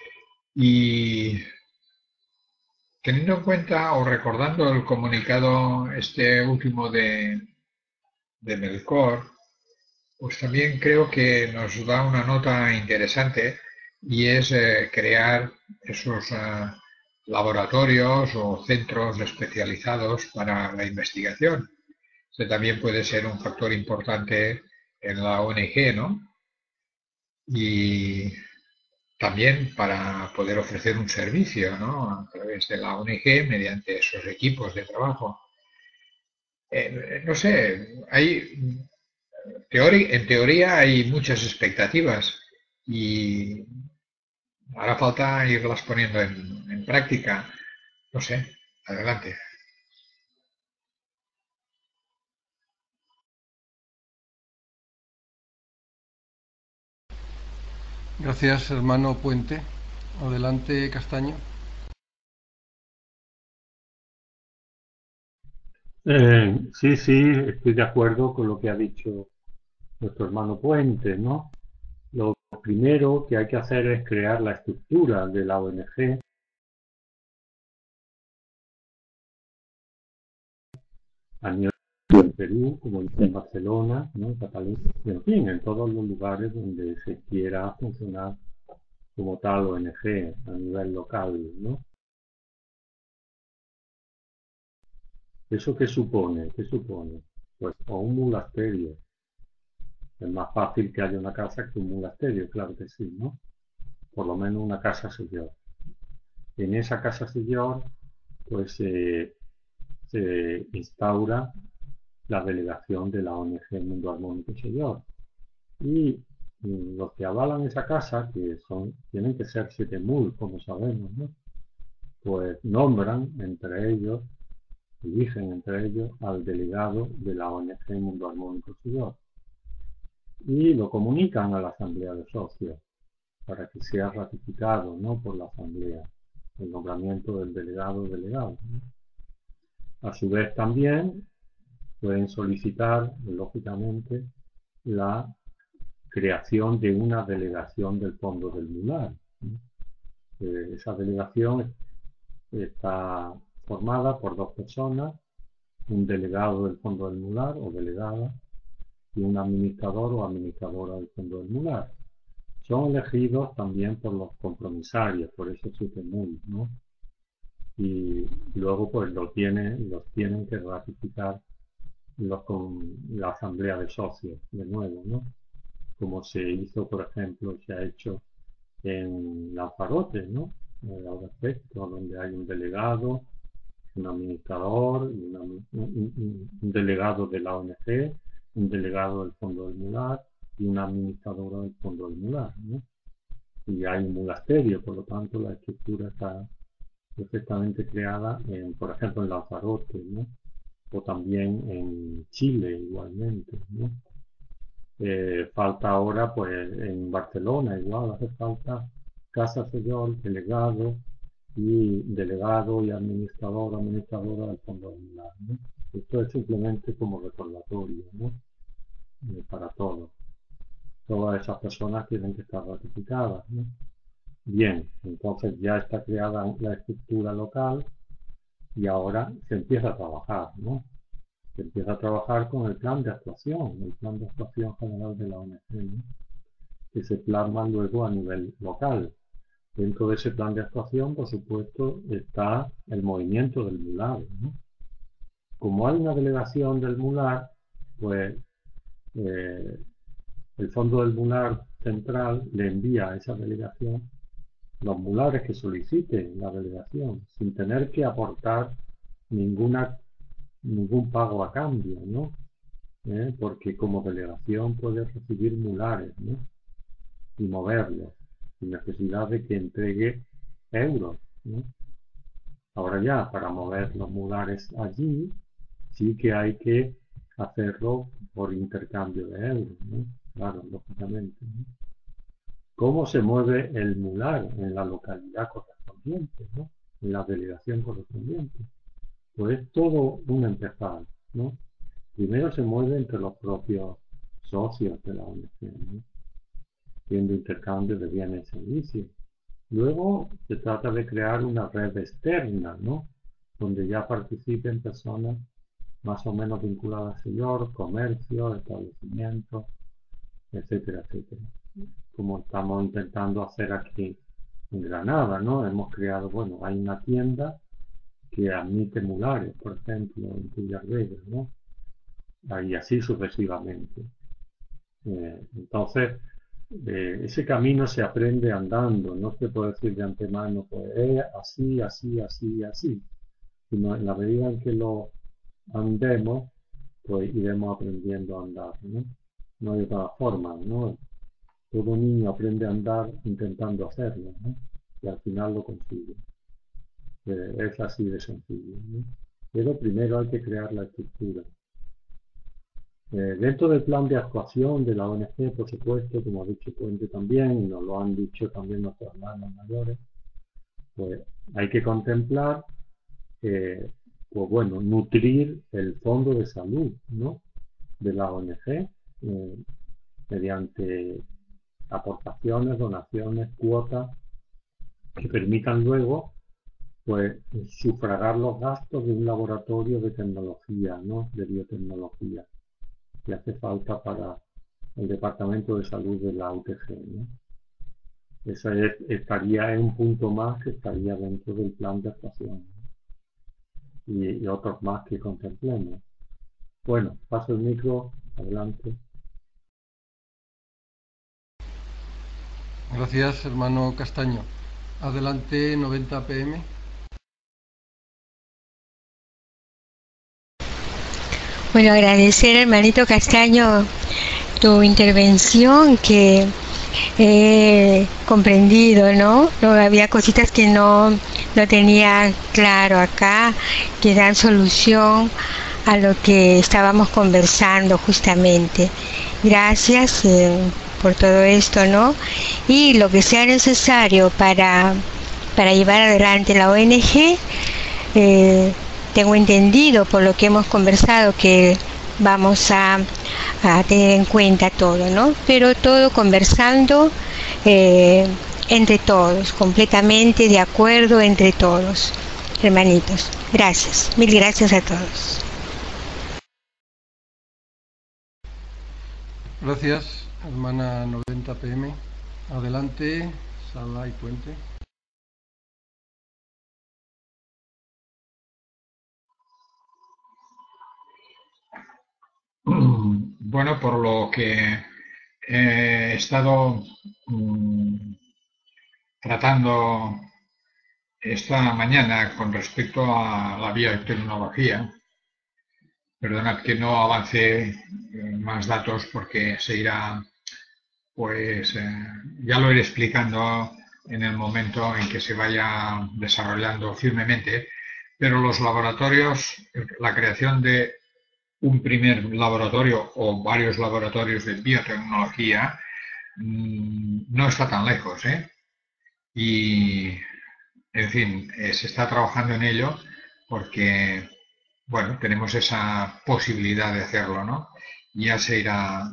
Y teniendo en cuenta o recordando el comunicado este último de Melcor, pues también creo que nos da una nota interesante y es crear esos laboratorios o centros especializados para la investigación. Este también puede ser un factor importante en la ONG, ¿no? Y también para poder ofrecer un servicio, ¿no? A través de la ONG mediante esos equipos de trabajo. No sé, en teoría hay muchas expectativas y hará falta irlas poniendo en práctica. No sé, adelante. Gracias, hermano Puente. Adelante, Castaño. Sí, sí, estoy de acuerdo con lo que ha dicho nuestro hermano Puente, ¿no? Lo primero que hay que hacer es crear la estructura de la ONG a nivel de Perú, como en Barcelona, ¿no? Cataluña, y en fin, en todos los lugares donde se quiera funcionar como tal ONG a nivel local, ¿no? ¿Eso qué supone? ¿Qué supone? Pues o un monasterio. Es más fácil que haya una casa que un monasterio, claro que sí, ¿no? Por lo menos una casa señor. En esa casa señor, pues se instaura la delegación de la ONG Mundo Armónico Señor. Y los que avalan esa casa, tienen que ser 7.000, como sabemos, ¿no? Pues nombran entre ellos, eligen entre ellos al delegado de la ONG Mundo Armónico Señor. Y lo comunican a la asamblea de socios para que sea ratificado, ¿no? Por la asamblea el nombramiento del delegado, ¿no? A su vez también pueden solicitar, lógicamente, la creación de una delegación del Fondo del Mular, ¿no? Esa delegación está formada por 2 personas, un delegado del Fondo del Mular o delegada y un administrador o administradora del Fondo del Mular. Son elegidos también por los compromisarios, por eso 7.000, ¿no? Y luego pues los tienen que ratificar con la asamblea de socios, de nuevo, ¿no? Como se hizo, por ejemplo, se ha hecho en Lanzarote, ¿no? Al respecto, donde hay un delegado, un administrador, un delegado de la ONG, un delegado del Fondo del Mular y una administradora del Fondo del Mular, ¿no? Y hay un monasterio, por lo tanto la estructura está perfectamente creada, por ejemplo, en Lanzarote, ¿no? O también en Chile igualmente, ¿no? Falta ahora, pues en Barcelona igual hace falta casa señor, delegado y administrador, administradora del Fondo del Mular, ¿no? Esto es simplemente como recordatorio, ¿no? Para todos. Todas esas personas tienen que estar ratificadas, ¿no? Bien, entonces ya está creada la estructura local y ahora se empieza a trabajar, ¿no? Se empieza a trabajar con el plan de actuación general de la ONG, ¿no? Que se plasma luego a nivel local. Dentro de ese plan de actuación, por supuesto, está el movimiento del Mular, ¿no? Como hay una delegación del Mular, pues eh, el Fondo del Mular Central le envía a esa delegación los mulares que soliciten la delegación, sin tener que aportar ningún pago a cambio, ¿no? Porque como delegación puede recibir mulares, ¿no? y moverlos, sin necesidad de que entregue euros, ¿no? Ahora ya, para mover los mulares allí, sí que hay que hacerlo por intercambio de euros, ¿no? Claro, lógicamente, ¿no? ¿Cómo se mueve el mular en la localidad correspondiente, ¿no? En la delegación correspondiente? Pues es todo un empezar, ¿no? Primero se mueve entre los propios socios de la ONG, ¿no? Haciendo intercambio de bienes y servicios. Luego se trata de crear una red externa, ¿no? Donde ya participen personas más o menos vinculadas al sector, comercio, establecimientos, etcétera, etcétera. Como estamos intentando hacer aquí en Granada, ¿no? Hemos creado, bueno, hay una tienda que admite mulares, por ejemplo, en Cuyas Vegas, ¿no? Y así sucesivamente. Entonces, ese camino se aprende andando, no se puede decir de antemano, pues así, así, así, así, sino en la medida en que lo andemos, pues iremos aprendiendo a andar, ¿no? No hay otra forma, ¿no? Todo niño aprende a andar intentando hacerlo, ¿no? Y al final lo consigue. Es así de sencillo, ¿no? Pero primero hay que crear la estructura. Dentro del plan de actuación de la ONG, por supuesto, como ha dicho Puente también, y nos lo han dicho también nuestros hermanos mayores, pues hay que contemplar, pues bueno, nutrir el fondo de salud, ¿no? De la ONG, mediante aportaciones, donaciones, cuotas, que permitan luego, pues, sufragar los gastos de un laboratorio de tecnología, ¿no? De biotecnología, que hace falta para el Departamento de Salud de la UTG, ¿no? Ese estaría en un punto más que estaría dentro del plan de actuación, ¿no? Y otros más que contemplemos. Bueno, paso el micro, adelante. Gracias, hermano Castaño. Adelante, 90 PM. Bueno, agradecer, hermanito Castaño, tu intervención, que he comprendido, ¿no? Había cositas que no tenía claro acá, que dan solución a lo que estábamos conversando justamente. Gracias por todo esto, ¿no? Y lo que sea necesario para llevar adelante la ONG, tengo entendido por lo que hemos conversado que vamos a tener en cuenta todo, ¿no? Pero todo conversando entre todos, completamente de acuerdo entre todos, hermanitos. Gracias, mil gracias a todos. Gracias, hermana 90 PM. Adelante, Sala y Puente. Bueno, por lo que he estado tratando esta mañana con respecto a la biotecnología, perdonad que no avance más datos porque se irá, pues ya lo iré explicando en el momento en que se vaya desarrollando firmemente, pero los laboratorios, la creación de un primer laboratorio o varios laboratorios de biotecnología no está tan lejos, ¿eh? Y, en fin, se está trabajando en ello porque, bueno, tenemos esa posibilidad de hacerlo, ¿no? Ya se irá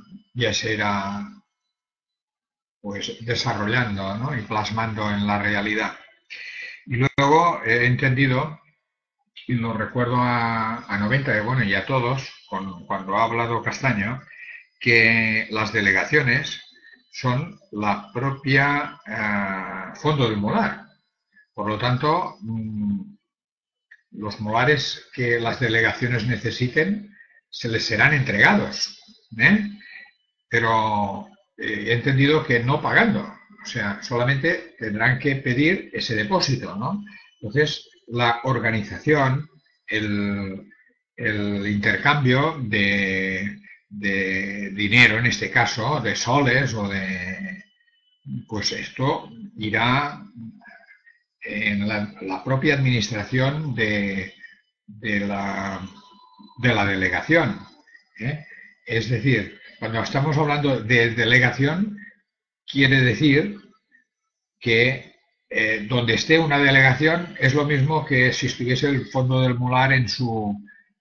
pues desarrollando, ¿no? Y plasmando en la realidad. Y luego he entendido, y lo recuerdo a 90, bueno, y a todos, cuando ha hablado Castaño, que las delegaciones son la propia fondo del molar. Por lo tanto, los molares que las delegaciones necesiten se les serán entregados, ¿eh? Pero he entendido que no pagando, o sea, solamente tendrán que pedir ese depósito, ¿no? Entonces, la organización, el intercambio de dinero, en este caso, de soles o pues esto irá en la propia administración de la delegación, ¿eh? Es decir, cuando estamos hablando de delegación, quiere decir que donde esté una delegación es lo mismo que si estuviese el Fondo del Molar en su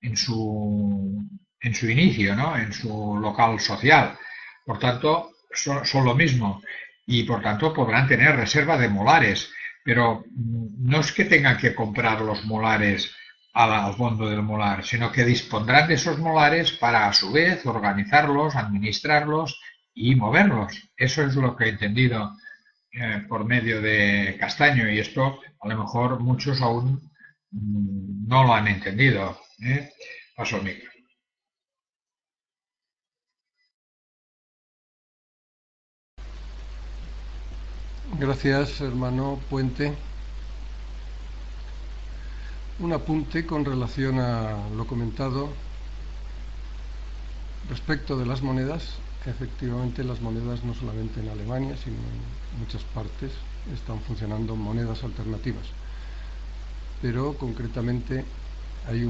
inicio, ¿no? En su local social. Por tanto, son lo mismo y por tanto podrán tener reserva de molares, pero no es que tengan que comprar los molares al fondo del molar, sino que dispondrán de esos molares para a su vez organizarlos, administrarlos y moverlos. Eso es lo que he entendido por medio de Castaño, y esto a lo mejor muchos aún no lo han entendido. Paso al micro. Gracias, hermano Puente. Un apunte con relación a lo comentado respecto de las monedas. Efectivamente, las monedas no solamente en Alemania, sino en muchas partes están funcionando monedas alternativas. Pero concretamente hay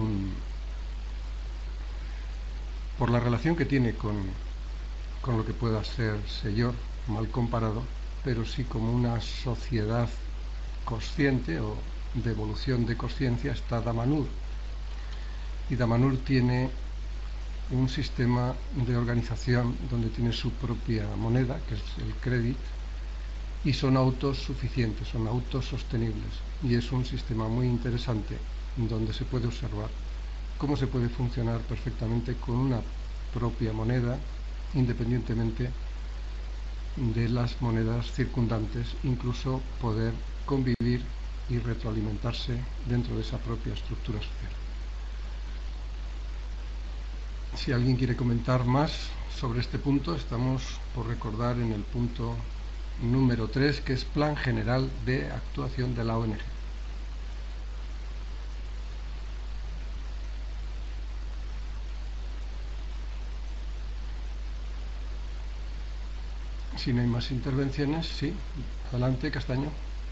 por la relación que tiene con lo que pueda ser Sellor, mal comparado, pero sí como una sociedad consciente o de evolución de conciencia, está Damanhur. Y Damanhur tiene un sistema de organización donde tiene su propia moneda, que es el crédito, y son autosuficientes, son autosostenibles. Y es un sistema muy interesante donde se puede observar cómo se puede funcionar perfectamente con una propia moneda, independientemente de las monedas circundantes, incluso poder convivir y retroalimentarse dentro de esa propia estructura social. Si alguien quiere comentar más sobre este punto, estamos por recordar en el punto número 3, que es Plan General de Actuación de la ONG. Si no hay más intervenciones, sí. Adelante, Castaño.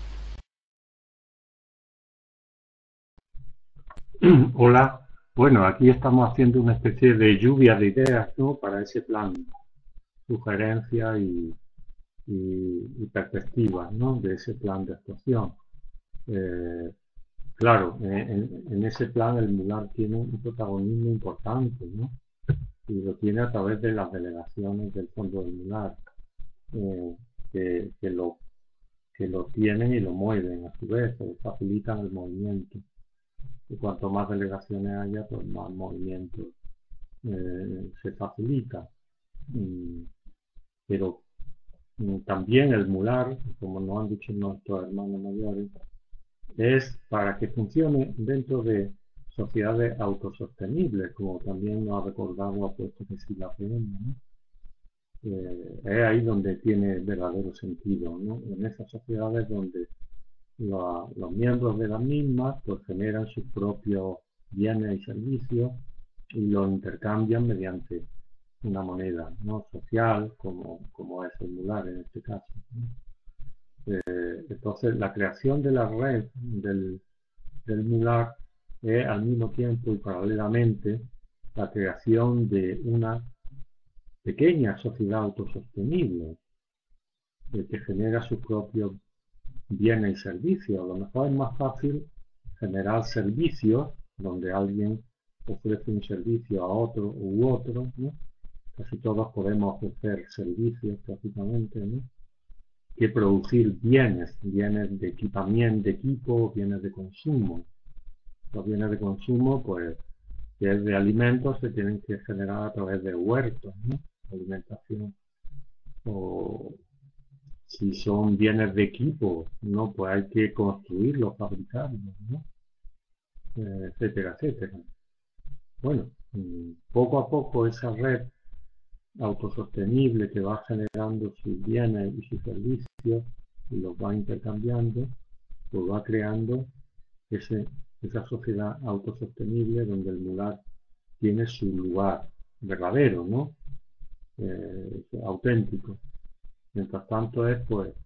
Hola. Bueno, aquí estamos haciendo una especie de lluvia de ideas, ¿no? Para ese plan, sugerencias y perspectivas, ¿no? De ese plan de actuación. Claro, en ese plan el MULAR tiene un protagonismo importante, ¿no? Y lo tiene a través de las delegaciones del Fondo del MULAR, que lo tienen y lo mueven a su vez, o facilitan el movimiento. Y cuanto más delegaciones haya, pues más movimiento se facilita. Pero también el MULAR, como nos han dicho nuestros hermanos mayores, es para que funcione dentro de sociedades autosostenibles, como también nos ha recordado Apuesto que sí la PM, ¿no? Es ahí donde tiene verdadero sentido, ¿no? En esas sociedades donde los miembros de las mismas pues generan sus propios bienes y servicios y los intercambian mediante una moneda, ¿no? Social, como es el MULAR en este caso, ¿no? Entonces, la creación de la red del MULAR es al mismo tiempo y paralelamente la creación de una pequeña sociedad autosostenible que genera sus propios bienes y servicios. A lo mejor es más fácil generar servicios donde alguien ofrece un servicio a otro u otro, ¿no? Casi todos podemos ofrecer servicios prácticamente, ¿no? Que producir bienes de equipamiento, de equipo, bienes de consumo. Los bienes de consumo, pues, si es de alimentos, se tienen que generar a través de huertos, ¿no? Alimentación. O si son bienes de equipo, ¿no? Pues hay que construirlos, fabricarlos, ¿no? Etcétera, etcétera. Bueno, poco a poco esa red autosostenible que va generando sus bienes y sus servicios y los va intercambiando, pues va creando esa sociedad autosostenible donde el MULAR tiene su lugar verdadero, ¿no? Auténtico. Mientras tanto es pues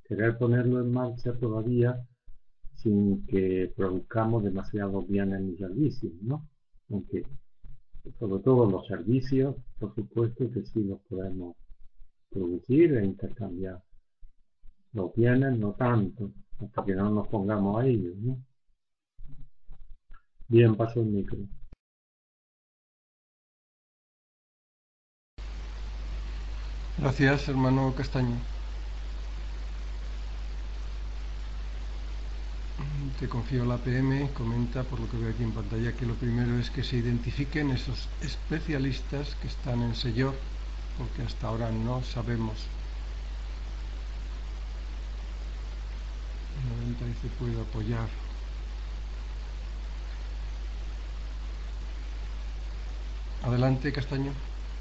querer ponerlo en marcha todavía sin que produzcamos demasiados bienes ni servicios, ¿no? Aunque, sobre todo los servicios, por supuesto que sí los podemos producir e intercambiar. Los bienes no tanto, hasta que no nos pongamos a ellos, ¿no? Bien, paso el micro. Gracias, hermano Castaño. Te confío la PM, comenta, por lo que veo aquí en pantalla, que lo primero es que se identifiquen esos especialistas que están en Sellor, porque hasta ahora no sabemos. 90 dice puedo apoyar. Adelante, Castaño.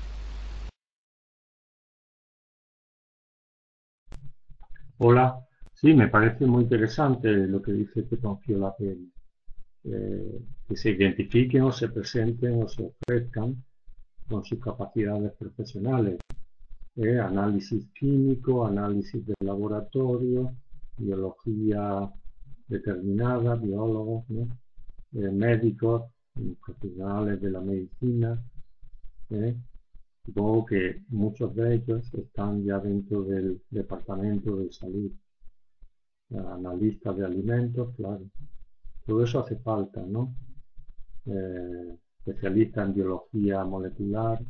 Hola, sí, me parece muy interesante lo que dice que confío la PM. Que se identifiquen o se presenten o se ofrezcan con sus capacidades profesionales. Análisis químico, análisis de laboratorio, biología determinada, biólogos, ¿no? Médicos, profesionales de la medicina. Supongo que muchos de ellos están ya dentro del departamento de salud. Analistas de alimentos, claro. Todo eso hace falta, ¿no? Especialistas en biología molecular,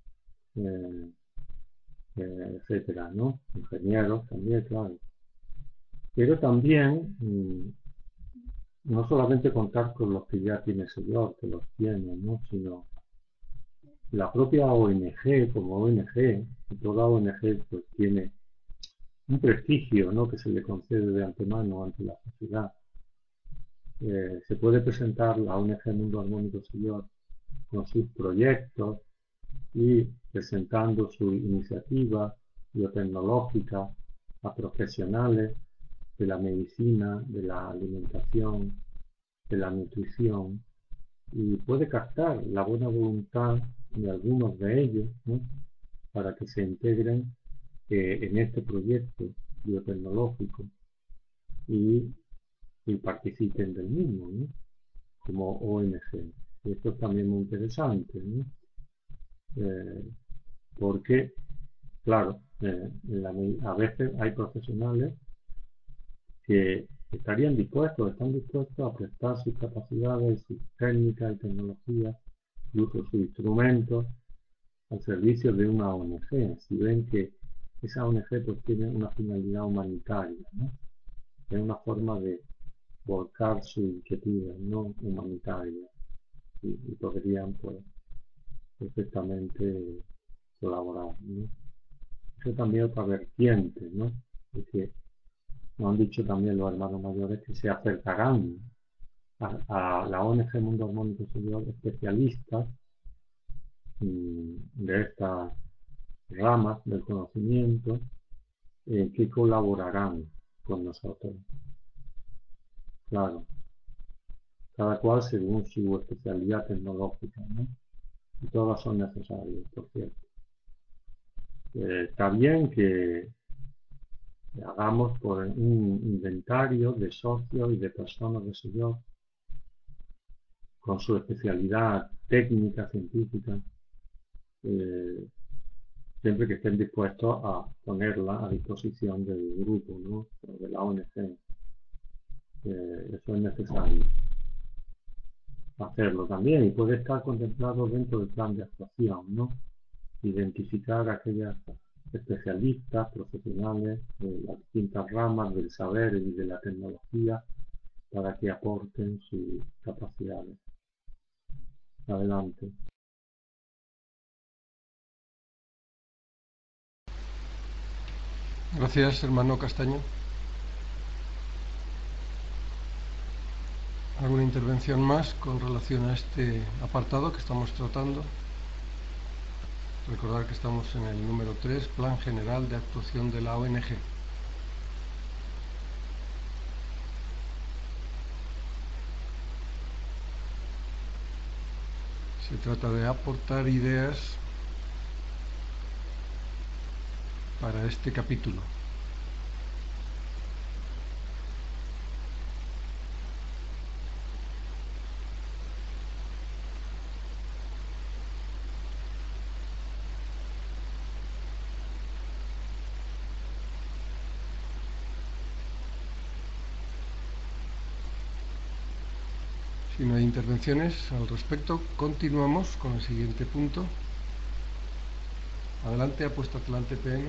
etcétera, ¿no? Ingenieros también, claro. Pero también, no solamente contar con los que ya tiene Sellor, que los tienen, ¿no? Sino la propia ONG, como ONG, y toda ONG pues tiene un prestigio, ¿no? Que se le concede de antemano ante la sociedad. Se puede presentar la ONG Mundo Armónico Sellor con sus proyectos y presentando su iniciativa biotecnológica a profesionales de la medicina, de la alimentación, de la nutrición, y puede captar la buena voluntad de algunos de ellos, ¿no? Para que se integren en este proyecto biotecnológico y participen del mismo, ¿no? Como ONG. Esto es también muy interesante, ¿no? Porque, claro, a veces hay profesionales que están dispuestos a prestar sus capacidades, sus técnicas y tecnologías, incluso sus instrumentos, al servicio de una ONG, si ven que esa ONG pues tiene una finalidad humanitaria, ¿no? Es una forma de volcar sus inquietudes no humanitarias y podrían pues perfectamente colaborar, ¿no? Eso también es otra vertiente, ¿no? Porque nos han dicho también los hermanos mayores que se acercarán a la ONG Mundo Armónico Sellor especialistas de estas ramas del conocimiento que colaborarán con nosotros. Claro, cada cual según su especialidad tecnológica, ¿no? Y todas son necesarias, por cierto. Está bien que hagamos por un inventario de socios y de personas de Sellor con su especialidad técnica, científica, siempre que estén dispuestos a ponerla a disposición del grupo, ¿no? O de la ONG. Eso es necesario hacerlo también y puede estar contemplado dentro del plan de actuación, ¿no? Identificar a aquellas especialistas, profesionales de las distintas ramas del saber y de la tecnología para que aporten sus capacidades. Adelante. Gracias, hermano Castaño. ¿Alguna intervención más con relación a este apartado que estamos tratando? Recordar que estamos en el número 3, Plan General de Actuación de la ONG. Se trata de aportar ideas para este capítulo. Si no hay intervenciones al respecto, continuamos con el siguiente punto. Adelante, Apuesta Atlante PM.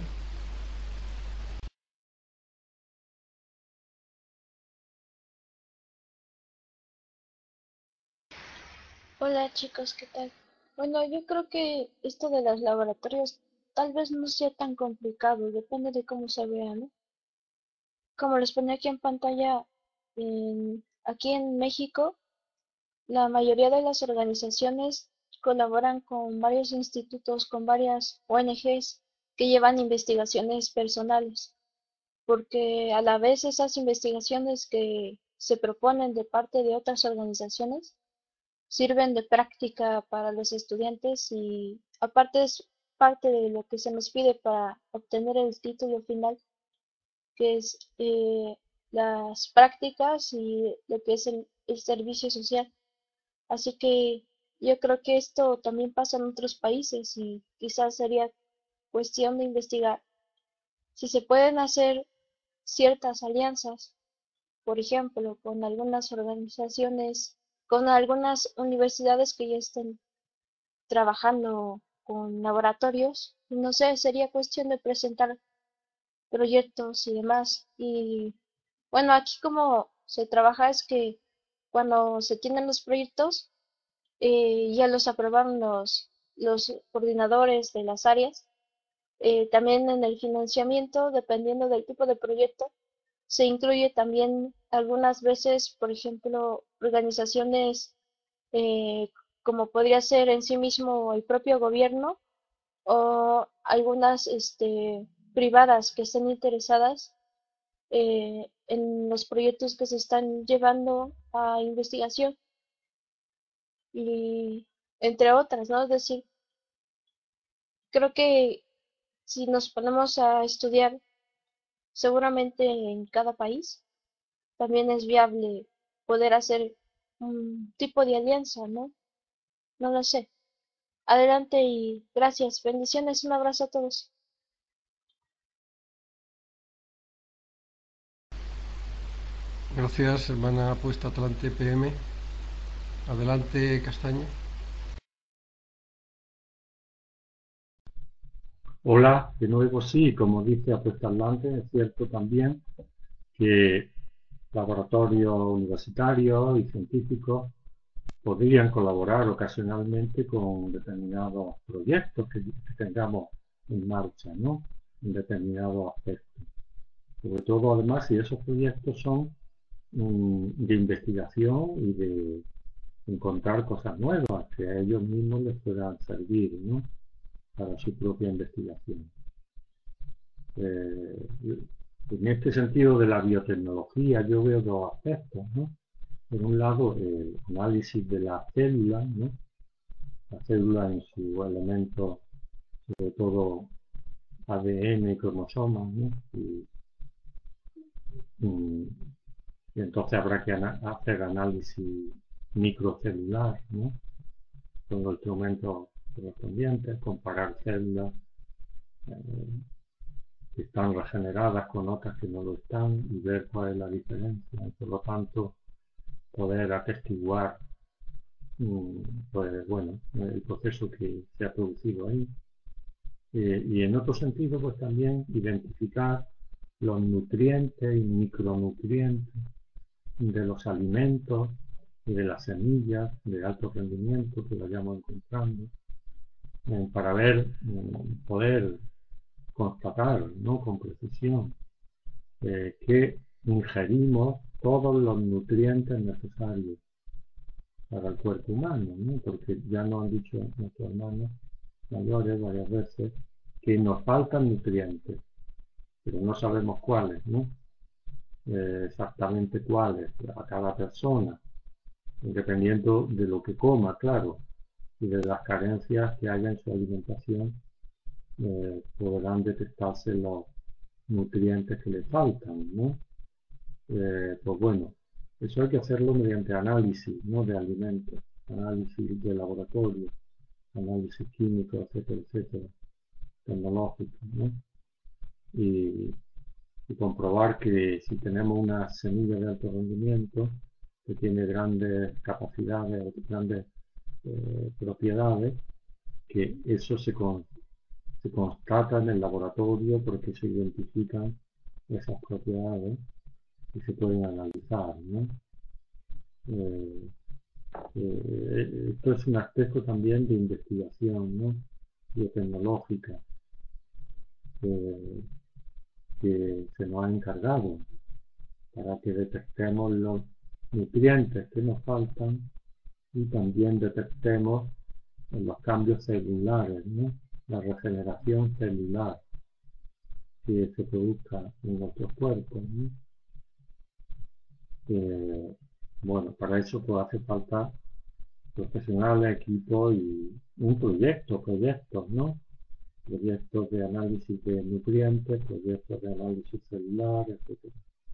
Hola chicos, ¿qué tal? Bueno, yo creo que esto de los laboratorios tal vez no sea tan complicado, depende de cómo se vea, ¿no? Como les ponía aquí en pantalla, aquí en México, la mayoría de las organizaciones colaboran con varios institutos, con varias ONGs que llevan investigaciones personales, porque a la vez esas investigaciones que se proponen de parte de otras organizaciones sirven de práctica para los estudiantes y aparte es parte de lo que se nos pide para obtener el título final, que es las prácticas y lo que es el servicio social. Así que yo creo que esto también pasa en otros países y quizás sería cuestión de investigar si se pueden hacer ciertas alianzas, por ejemplo, con algunas organizaciones, con algunas universidades que ya estén trabajando con laboratorios. No sé, sería cuestión de presentar proyectos y demás. Y bueno, aquí como se trabaja es que cuando se tienen los proyectos, ya los aprobaron los coordinadores de las áreas. También en el financiamiento, dependiendo del tipo de proyecto, se incluye también algunas veces, por ejemplo, organizaciones eh, como podría ser en sí mismo el propio gobierno o algunas privadas que estén interesadas en los proyectos que se están llevando a investigación y entre otras, ¿no? Es decir, creo que si nos ponemos a estudiar seguramente en cada país también es viable poder hacer un tipo de alianza, ¿no? No lo sé. Adelante y gracias. Bendiciones. Un abrazo a todos. Gracias, hermana Apuesta Atlante PM. Adelante, Castaño. Hola, de nuevo sí, como dice Apuesta Atlante, es cierto también que laboratorios universitarios y científicos podrían colaborar ocasionalmente con determinados proyectos que tengamos en marcha, ¿no? En determinados aspectos. Sobre todo, además, si esos proyectos son de investigación y de encontrar cosas nuevas que a ellos mismos les puedan servir, ¿no? Para su propia investigación. En este sentido de la biotecnología yo veo dos aspectos, ¿no? Por un lado, el análisis de las células, ¿no? La célula en su elemento, sobre todo ADN y cromosomas, ¿no? Mm, y entonces habrá que hacer análisis microcelular, ¿no? Con los instrumentos correspondientes, comparar células eh, que están regeneradas con otras que no lo están y ver cuál es la diferencia. Y por lo tanto, poder atestiguar pues bueno, el proceso que se ha producido ahí. Y en otro sentido, pues también identificar los nutrientes y micronutrientes de los alimentos y de las semillas de alto rendimiento que vayamos encontrando, para ver, poder constatar, ¿no? Con precisión que ingerimos todos los nutrientes necesarios para el cuerpo humano, ¿no? Porque ya nos han dicho nuestros hermanos mayores varias veces que nos faltan nutrientes, pero no sabemos cuáles, ¿no? Exactamente cuáles a cada persona, dependiendo de lo que coma, claro, y de las carencias que haya en su alimentación, podrán detectarse los nutrientes que le faltan, ¿no? Pues bueno, eso hay que hacerlo mediante análisis, ¿no? De alimentos, análisis de laboratorio, análisis químico, etcétera, etcétera, tecnológico, ¿no? Y, y comprobar que si tenemos una semilla de alto rendimiento, que tiene grandes capacidades, grandes propiedades, que eso se constata en el laboratorio porque se identifican esas propiedades y se pueden analizar, ¿no? Esto es un aspecto también de investigación, ¿no? Biotecnológica que se nos ha encargado para que detectemos los nutrientes que nos faltan y también detectemos los cambios celulares, ¿no? La regeneración celular que se produzca en nuestros cuerpos, ¿no? Bueno, para eso pues hace falta profesionales, equipos y un proyectos, ¿no? Proyectos de análisis de nutrientes, proyectos de análisis celular, etc.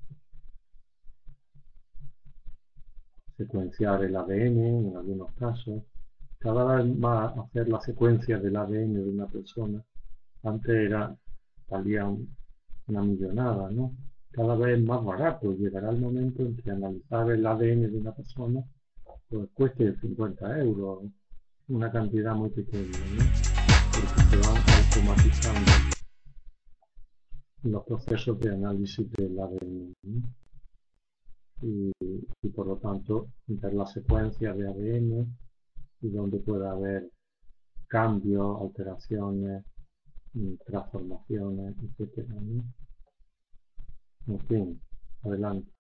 Secuenciar el ADN en algunos casos. Cada vez más hacer la secuencia del ADN de una persona. Antes salía una millonada, ¿no? Cada vez más barato. Llegará el momento en que analizar el ADN de una persona pues cueste 50 euros, una cantidad muy pequeña, ¿no? Porque se van automatizando los procesos de análisis del ADN, ¿no? Y por lo tanto ver la secuencia de ADN y donde pueda haber cambios, alteraciones, transformaciones, etcétera, ¿no? En fin, adelante.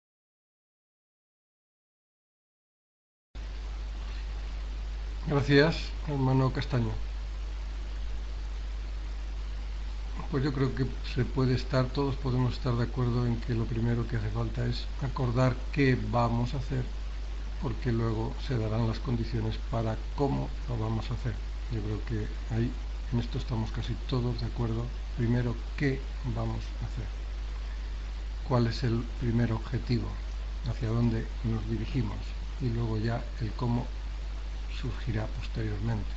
Gracias, hermano Castaño. Pues yo creo que todos podemos estar de acuerdo en que lo primero que hace falta es acordar qué vamos a hacer, porque luego se darán las condiciones para cómo lo vamos a hacer. Yo creo que ahí, en esto estamos casi todos de acuerdo. Primero, ¿qué vamos a hacer? ¿Cuál es el primer objetivo? ¿Hacia dónde nos dirigimos? Y luego ya el cómo surgirá posteriormente.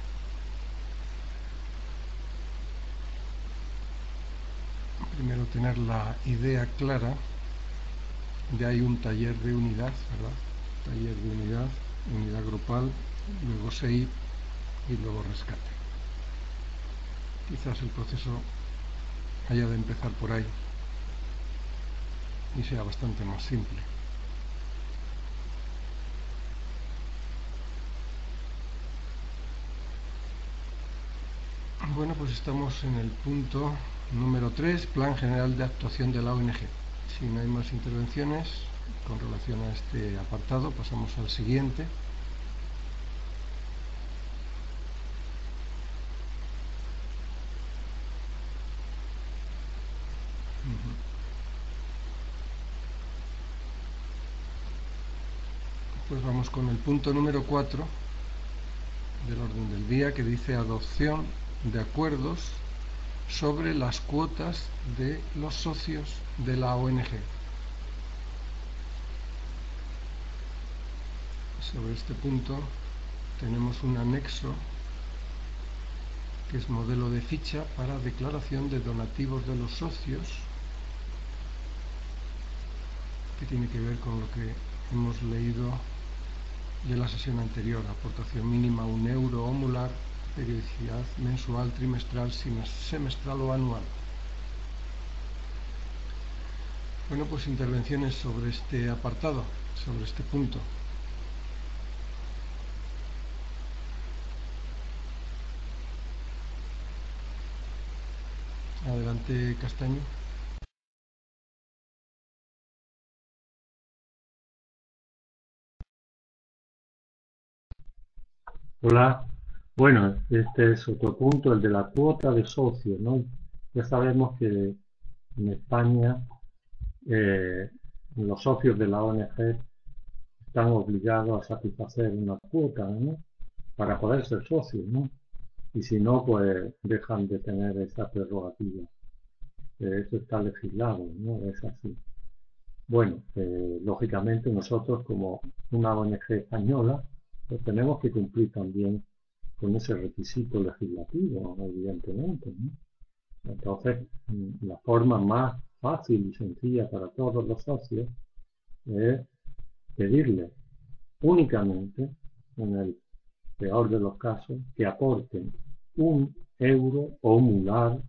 Primero tener la idea clara. De ahí un taller de unidad, ¿verdad? Taller de unidad grupal, luego SEIP y luego rescate. Quizás el proceso haya de empezar por ahí y sea bastante más simple. Bueno, pues estamos en el punto número 3, Plan General de Actuación de la ONG. Si no hay más intervenciones con relación a este apartado, pasamos al siguiente. Pues vamos con el punto número 4 del orden del día, que dice adopción de acuerdos sobre las cuotas de los socios de la ONG. Sobre este punto tenemos un anexo que es modelo de ficha para declaración de donativos de los socios, que tiene que ver con lo que hemos leído de la sesión anterior: aportación mínima 1 euro omular, periodicidad mensual, trimestral, semestral o anual. Bueno, pues intervenciones sobre este apartado, sobre este punto. Adelante, Castaño. Hola. Bueno, este es otro punto, el de la cuota de socios, ¿no? Ya sabemos que en España los socios de la ONG están obligados a satisfacer una cuota, ¿no? Para poder ser socios, ¿no? Y si no, pues dejan de tener esa prerrogativa. Eso está legislado, ¿no? Es así. Bueno, lógicamente nosotros como una ONG española, pues tenemos que cumplir también con ese requisito legislativo, evidentemente, ¿no? Entonces, la forma más fácil y sencilla para todos los socios es pedirle únicamente, en el peor de los casos, que aporten un euro omular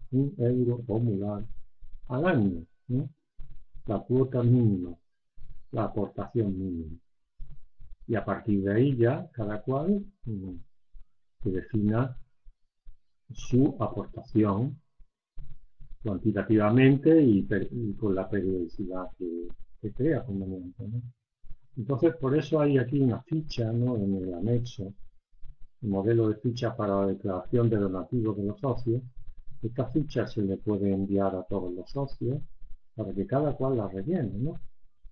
al año, ¿no? La cuota mínima, la aportación mínima. Y a partir de ahí ya cada cual que defina su aportación cuantitativamente y con la periodicidad que crea conveniente, ¿no? Entonces, por eso hay aquí una ficha, ¿no?, en el anexo, el modelo de ficha para la declaración de donativos de los socios. Esta ficha se le puede enviar a todos los socios para que cada cual la rellene, ¿no?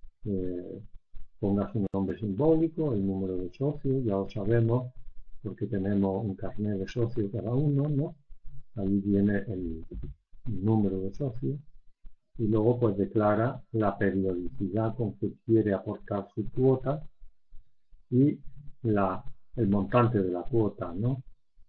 Ponga su nombre simbólico, el número de socios, ya lo sabemos porque tenemos un carnet de socio cada uno, ¿no? Ahí viene el número de socios y luego pues declara la periodicidad con que quiere aportar su cuota y el montante de la cuota, ¿no?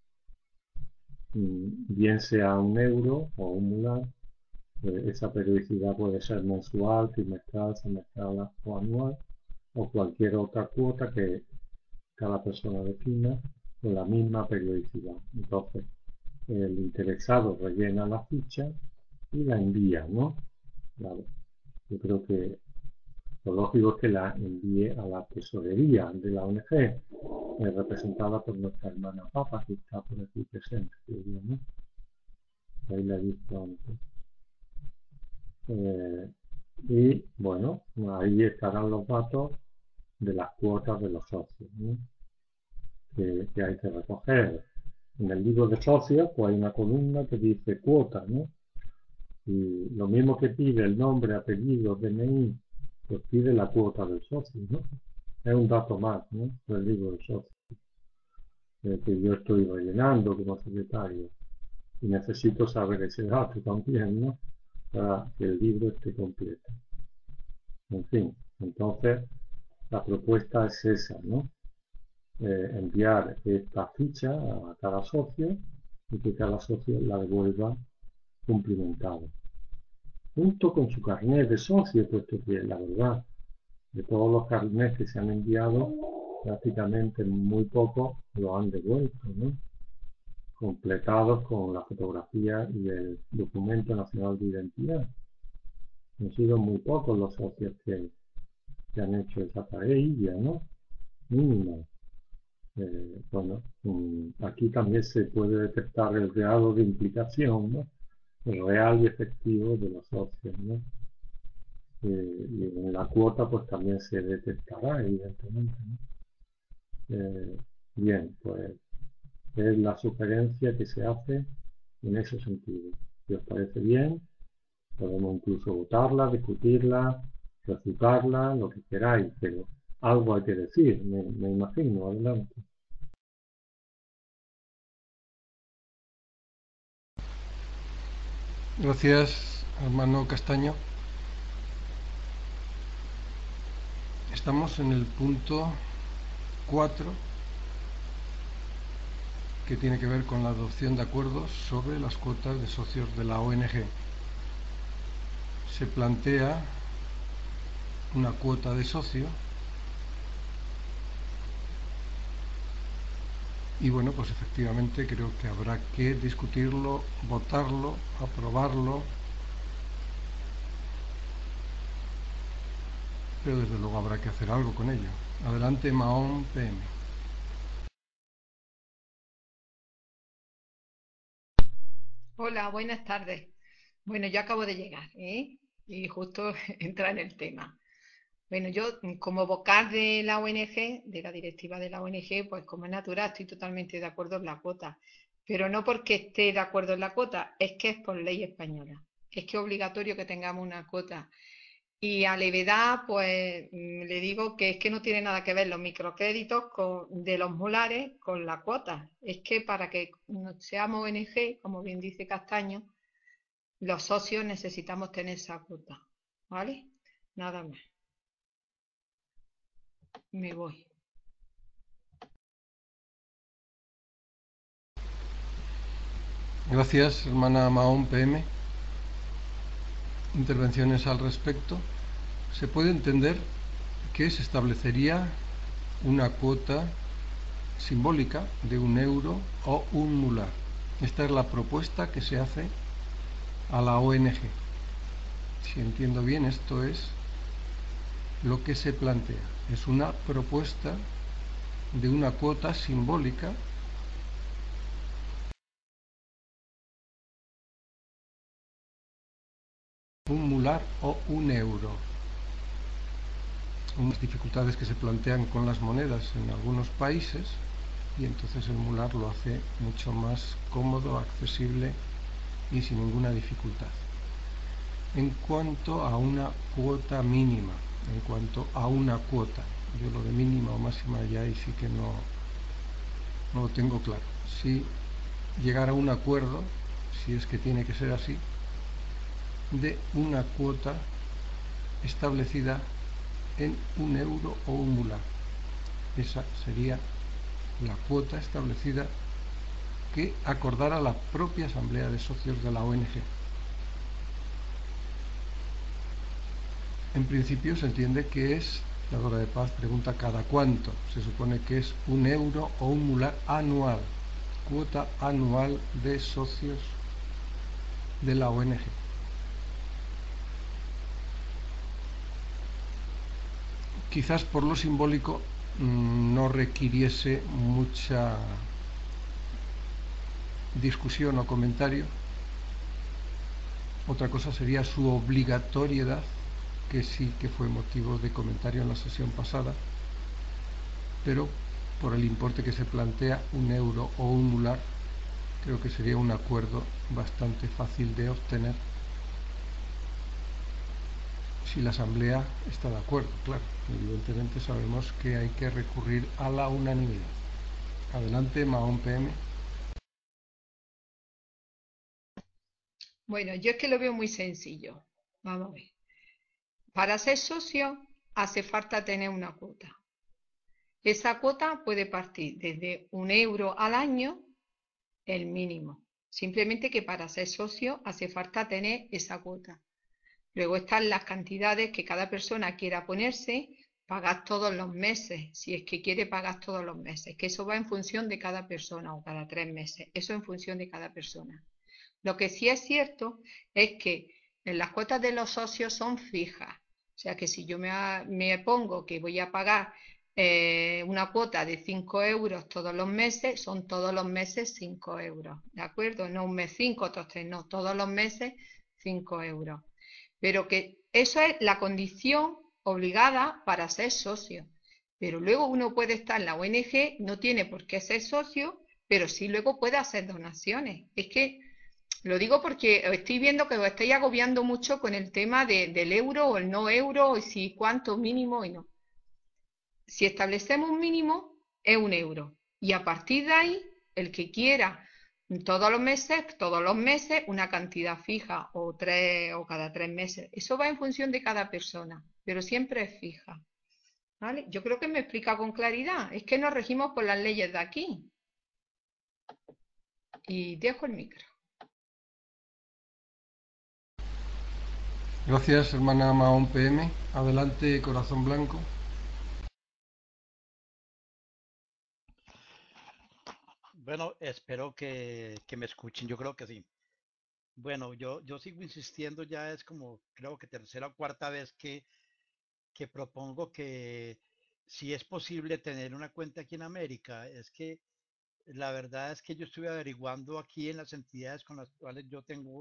Bien sea un euro o un mular, esa periodicidad puede ser mensual, trimestral, semestral o anual, o cualquier otra cuota que cada persona defina con la misma periodicidad. Entonces, el interesado rellena la ficha y la envía, ¿no? Claro, yo creo que lo lógico es que la envíe a la tesorería de la ONG, representada por nuestra hermana Papa, que está por aquí presente, ¿no? Ahí la he visto antes. Y bueno, ahí estarán los datos de las cuotas de los socios, ¿no?, que hay que recoger. En el libro de socios pues hay una columna que dice cuota, ¿no? Y lo mismo que pide el nombre, apellido, DNI, pues pide la cuota del socio, ¿no? Es un dato más, ¿no?, del libro de socios, que yo estoy rellenando como secretario. Y necesito saber ese dato también, ¿no?, para que el libro esté completo. En fin, entonces la propuesta es esa, ¿no? Enviar esta ficha a cada socio y que cada socio la devuelva cumplimentada, junto con su carnet de socio, puesto que la verdad, de todos los carnets que se han enviado, prácticamente muy pocos lo han devuelto, ¿no?, completados con la fotografía y el documento nacional de identidad. Han sido muy pocos los socios que han hecho esa tarea, ¿no?, mínima. Bueno, aquí también se puede detectar el grado de implicación, ¿no?, el real y efectivo de los socios, ¿no? Y en la cuota pues también se detectará, evidentemente, ¿no? Bien, pues es la sugerencia que se hace en ese sentido. Si os parece bien, podemos incluso votarla, discutirla, refutarla, lo que queráis, pero algo hay que decir, me imagino. Adelante. Gracias, hermano Castaño. Estamos en el punto 4, que tiene que ver con la adopción de acuerdos sobre las cuotas de socios de la ONG. Se plantea una cuota de socio y bueno, pues efectivamente creo que habrá que discutirlo, votarlo, aprobarlo, pero desde luego habrá que hacer algo con ello. Adelante, Mahón PM. Hola, buenas tardes. Bueno, yo acabo de llegar, ¿eh? Y justo entrar en el tema. Bueno, yo como vocal de la ONG, de la directiva de la ONG, pues como es natural, estoy totalmente de acuerdo en la cuota. Pero no porque esté de acuerdo en la cuota, es que es por ley española. Es que es obligatorio que tengamos una cuota. Y a levedad, pues le digo que es que no tiene nada que ver los microcréditos de los mulares con la cuota. Es que para que seamos ONG, como bien dice Castaño, los socios necesitamos tener esa cuota. ¿Vale? Nada más. Me voy. Gracias, hermana Mahón PM. Intervenciones al respecto. Se puede entender que se establecería una cuota simbólica de 1 euro o 1 mular. Esta es la propuesta que se hace a la ONG. Si entiendo bien, esto es lo que se plantea. Es una propuesta de una cuota simbólica un mular o 1 euro. Unas dificultades que se plantean con las monedas en algunos países y entonces el mular lo hace mucho más cómodo, accesible y sin ninguna dificultad. En cuanto a una cuota mínima, en cuanto a una cuota, yo lo de mínima o máxima ya ahí sí que no lo tengo claro. Si llegar a un acuerdo, si es que tiene que ser así, de una cuota establecida en 1 euro o 1 mular. Esa sería la cuota establecida que acordara la propia Asamblea de Socios de la ONG. En principio se entiende que es, la Dora de Paz pregunta cada cuánto, se supone que es 1 euro o 1 mular anual, cuota anual de socios de la ONG. Quizás por lo simbólico no requiriese mucha discusión o comentario. Otra cosa sería su obligatoriedad, que sí que fue motivo de comentario en la sesión pasada, pero por el importe que se plantea, 1 euro o 1 mular, creo que sería un acuerdo bastante fácil de obtener si la Asamblea está de acuerdo, claro. Evidentemente sabemos que hay que recurrir a la unanimidad. Adelante, Mahón PM. Bueno, yo es que lo veo muy sencillo. Vamos a ver. Para ser socio hace falta tener una cuota. Esa cuota puede partir desde 1 euro al año, el mínimo. Simplemente que para ser socio hace falta tener esa cuota. Luego están las cantidades que cada persona quiera ponerse, pagar todos los meses, si es que quiere pagar todos los meses, que eso va en función de cada persona o cada 3 meses, eso en función de cada persona. Lo que sí es cierto es que las cuotas de los socios son fijas, o sea que si yo me pongo que voy a pagar una cuota de 5 euros todos los meses, son todos los meses 5 euros, ¿de acuerdo? No un mes 5, otros 3, no, todos los meses 5 euros. Pero que eso es la condición obligada para ser socio. Pero luego uno puede estar en la ONG, no tiene por qué ser socio, pero sí luego puede hacer donaciones. Es que lo digo porque estoy viendo que os estáis agobiando mucho con el tema del euro o el no euro, y si cuánto mínimo y no. Si establecemos un mínimo, es 1 euro. Y a partir de ahí, el que quiera todos los meses, una cantidad fija, o tres, o cada 3 meses. Eso va en función de cada persona, pero siempre es fija. ¿Vale? Yo creo que me explica con claridad. Es que nos regimos por las leyes de aquí. Y dejo el micro. Gracias, hermana Mahón PM. Adelante, Corazón Blanco. Bueno, espero que me escuchen, yo creo que sí. Bueno, yo sigo insistiendo, ya es como creo que tercera o cuarta vez que propongo que si es posible tener una cuenta aquí en América, es que la verdad es que yo estuve averiguando aquí en las entidades con las cuales yo tengo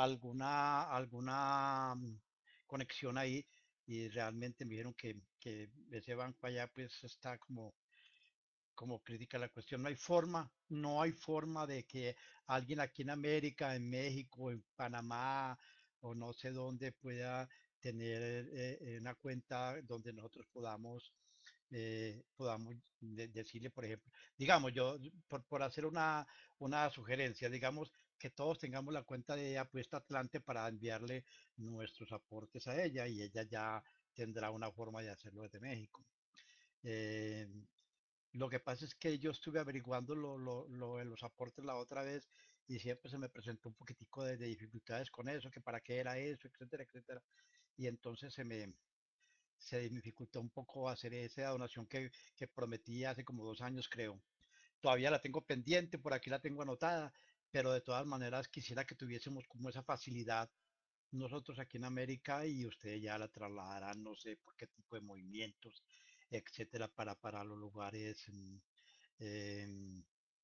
alguna conexión ahí y realmente me dijeron que ese banco allá pues está como crítica la cuestión. No hay forma de que alguien aquí en América, en México, en Panamá o no sé dónde pueda tener una cuenta donde nosotros podamos decirle, por ejemplo, digamos, por hacer una sugerencia, digamos que todos tengamos la cuenta de Apuesta Atlante para enviarle nuestros aportes a ella y ella ya tendrá una forma de hacerlo desde México. Eh, lo que pasa es que yo estuve averiguando lo de los aportes la otra vez y siempre se me presentó un poquitico de dificultades con eso, que para qué era eso, etcétera, etcétera. Y entonces se me dificultó un poco hacer esa donación que prometí hace como 2 años, creo. Todavía la tengo pendiente, por aquí la tengo anotada, pero de todas maneras quisiera que tuviésemos como esa facilidad nosotros aquí en América y ustedes ya la trasladarán, no sé por qué tipo de movimientos, etcétera, para los lugares, em,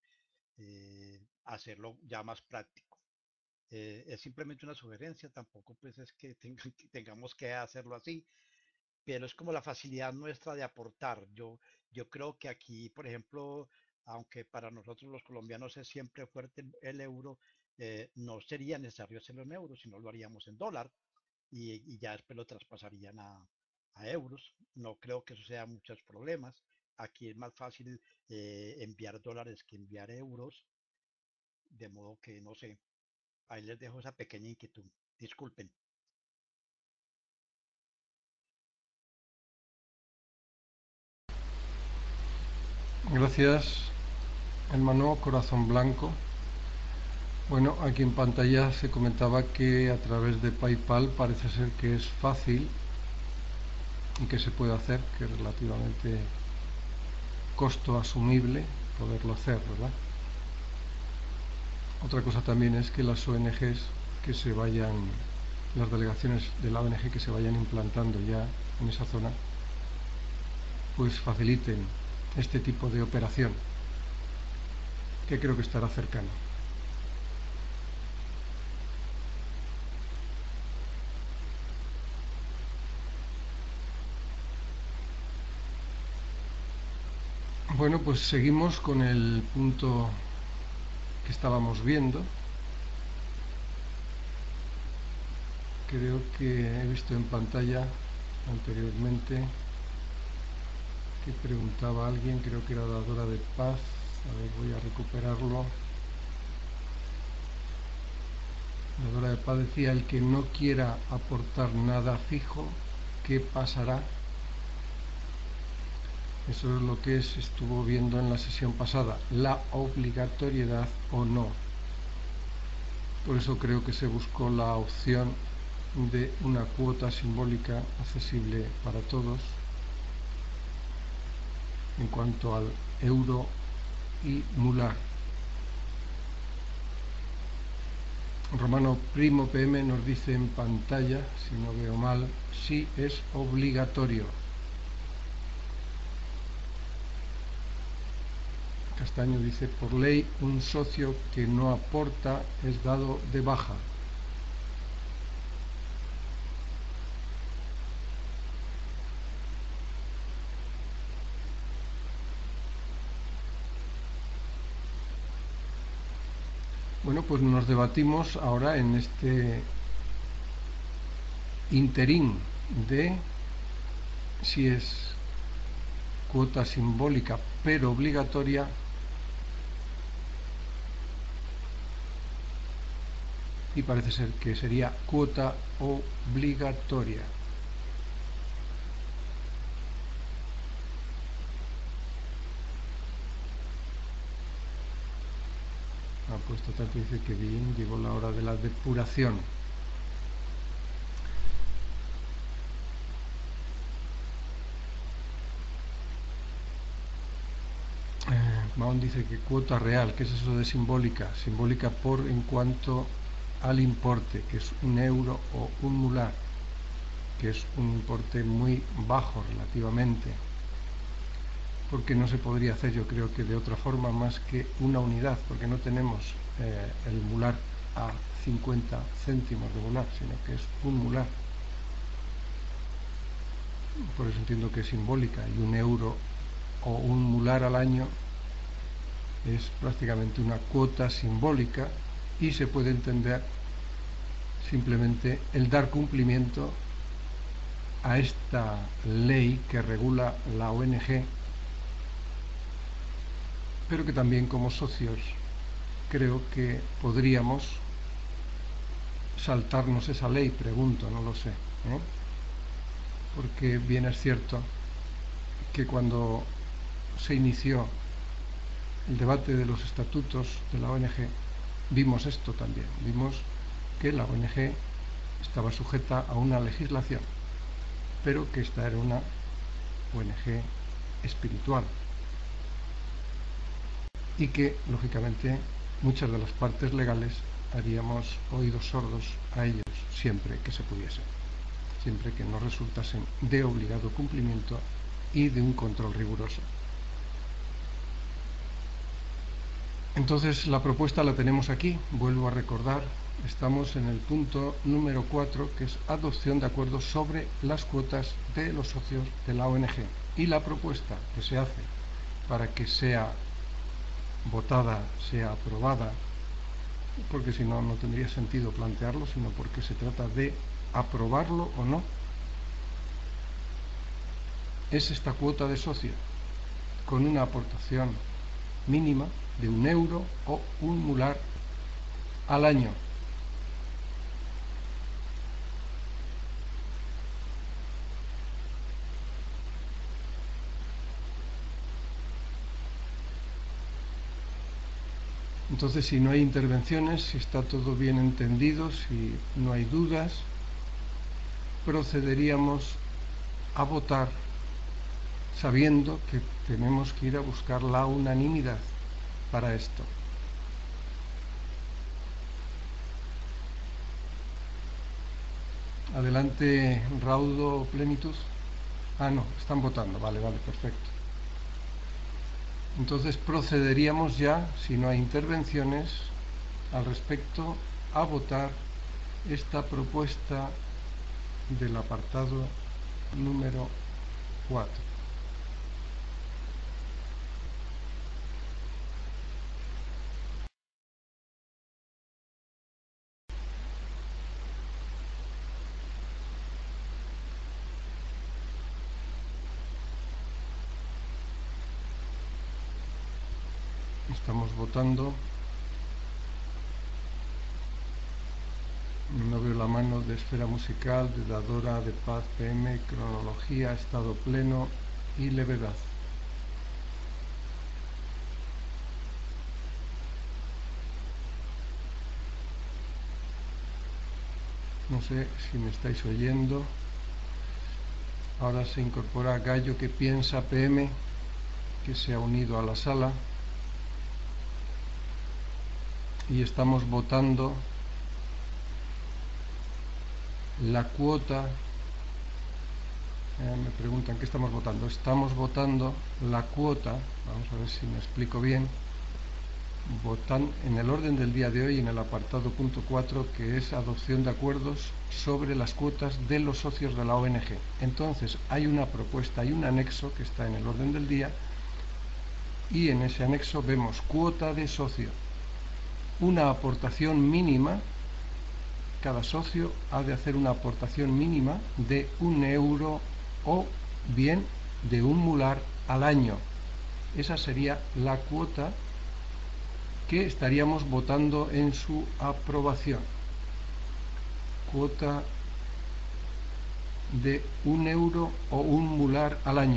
hacerlo ya más práctico. Es simplemente una sugerencia, tampoco pues es que que tengamos que hacerlo así, pero es como la facilidad nuestra de aportar. Yo creo que aquí, por ejemplo, aunque para nosotros los colombianos es siempre fuerte el euro, no sería necesario hacerlo en euros, sino lo haríamos en dólar y ya después lo traspasarían a euros. No creo que eso sea muchos problemas. Aquí es más fácil enviar dólares que enviar euros, de modo que no sé, ahí les dejo esa pequeña inquietud. Disculpen. Gracias, hermano Corazón Blanco. Bueno, aquí en pantalla se comentaba que a través de PayPal parece ser que es fácil y que se puede hacer, que es relativamente costo asumible poderlo hacer, ¿verdad? Otra cosa también es que las ONGs que se vayan, las delegaciones de la ONG que se vayan implantando ya en esa zona, pues faciliten este tipo de operación, que creo que estará cercano. Bueno, pues seguimos con el punto que estábamos viendo. Creo que he visto en pantalla anteriormente que preguntaba a alguien, creo que era la Dora de Paz. A ver, voy a recuperarlo. La Dora de Paz decía: el que no quiera aportar nada fijo, ¿qué pasará? Eso es lo que se estuvo viendo en la sesión pasada, la obligatoriedad o no. Por eso creo que se buscó la opción de una cuota simbólica accesible para todos en cuanto al euro y mular. Romano Primo PM nos dice en pantalla, si no veo mal, sí es obligatorio. Castaño dice: por ley, un socio que no aporta es dado de baja. Bueno, pues nos debatimos ahora en este interín de si es cuota simbólica pero obligatoria y parece ser que sería cuota obligatoria. Ha puesto tanto, dice que bien, llegó la hora de la depuración. Mahón dice que cuota real, ¿qué es eso de simbólica? Simbólica por en cuanto al importe, que es un euro o un mular, que es un importe muy bajo relativamente, porque no se podría hacer, yo creo que de otra forma más que una unidad, porque no tenemos el mular a 50 céntimos de mular, sino que es un mular. Por eso entiendo que es simbólica, y un euro o un mular al año es prácticamente una cuota simbólica y se puede entender simplemente el dar cumplimiento a esta ley que regula la ONG, pero que también como socios creo que podríamos saltarnos esa ley, pregunto, no lo sé, porque bien es cierto que cuando se inició el debate de los estatutos de la ONG vimos esto también, vimos que la ONG estaba sujeta a una legislación pero que esta era una ONG espiritual y que, lógicamente, muchas de las partes legales haríamos oídos sordos a ellos siempre que se pudiese, siempre que no resultasen de obligado cumplimiento y de un control riguroso. Entonces la propuesta la tenemos aquí, vuelvo a recordar, estamos en el punto número 4, que es adopción de acuerdos sobre las cuotas de los socios de la ONG. Y la propuesta que se hace para que sea votada, sea aprobada, porque si no, no tendría sentido plantearlo, sino porque se trata de aprobarlo o no, es esta cuota de socio con una aportación mínima de 1 euro o 1 mular al año. Entonces, si no hay intervenciones, si está todo bien entendido, si no hay dudas, procederíamos a votar sabiendo que tenemos que ir a buscar la unanimidad para esto. Adelante, Raudo, Plenitud. Ah, no, están votando. Vale, perfecto. Entonces procederíamos ya, si no hay intervenciones al respecto, a votar esta propuesta del apartado número 4. Estamos votando. No veo la mano de Esfera Musical, de Dadora, de Paz, PM, Cronología, Estado Pleno y Levedad. No sé si me estáis oyendo. Ahora se incorpora Gallo que piensa, PM, que se ha unido a la sala. Y estamos votando la cuota. Me preguntan qué estamos votando. Estamos votando la cuota, vamos a ver si me explico bien. Votan en el orden del día de hoy, en el apartado punto 4, que es adopción de acuerdos sobre las cuotas de los socios de la ONG. Entonces hay una propuesta, hay un anexo que está en el orden del día, y en ese anexo vemos cuota de socio, una aportación mínima. Cada socio ha de hacer una aportación mínima de 1 euro o bien de 1 mular al año. Esa sería la cuota que estaríamos votando en su aprobación. Cuota de 1 euro o 1 mular al año.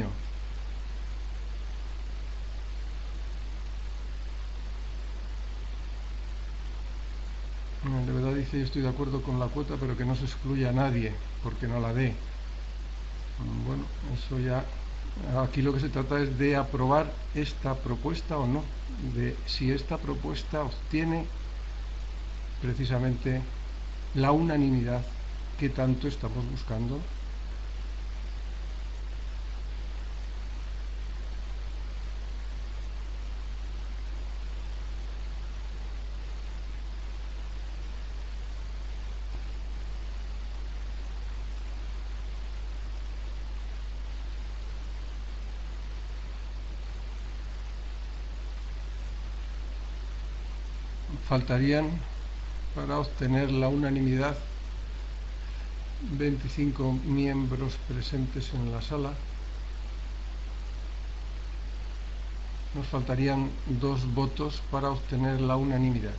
De verdad dice, yo estoy de acuerdo con la cuota, pero que no se excluya a nadie, porque no la dé. Bueno, eso ya... Aquí lo que se trata es de aprobar esta propuesta o no, de si esta propuesta obtiene precisamente la unanimidad que tanto estamos buscando. Faltarían para obtener la unanimidad 25 miembros presentes en la sala. Nos faltarían 2 votos para obtener la unanimidad.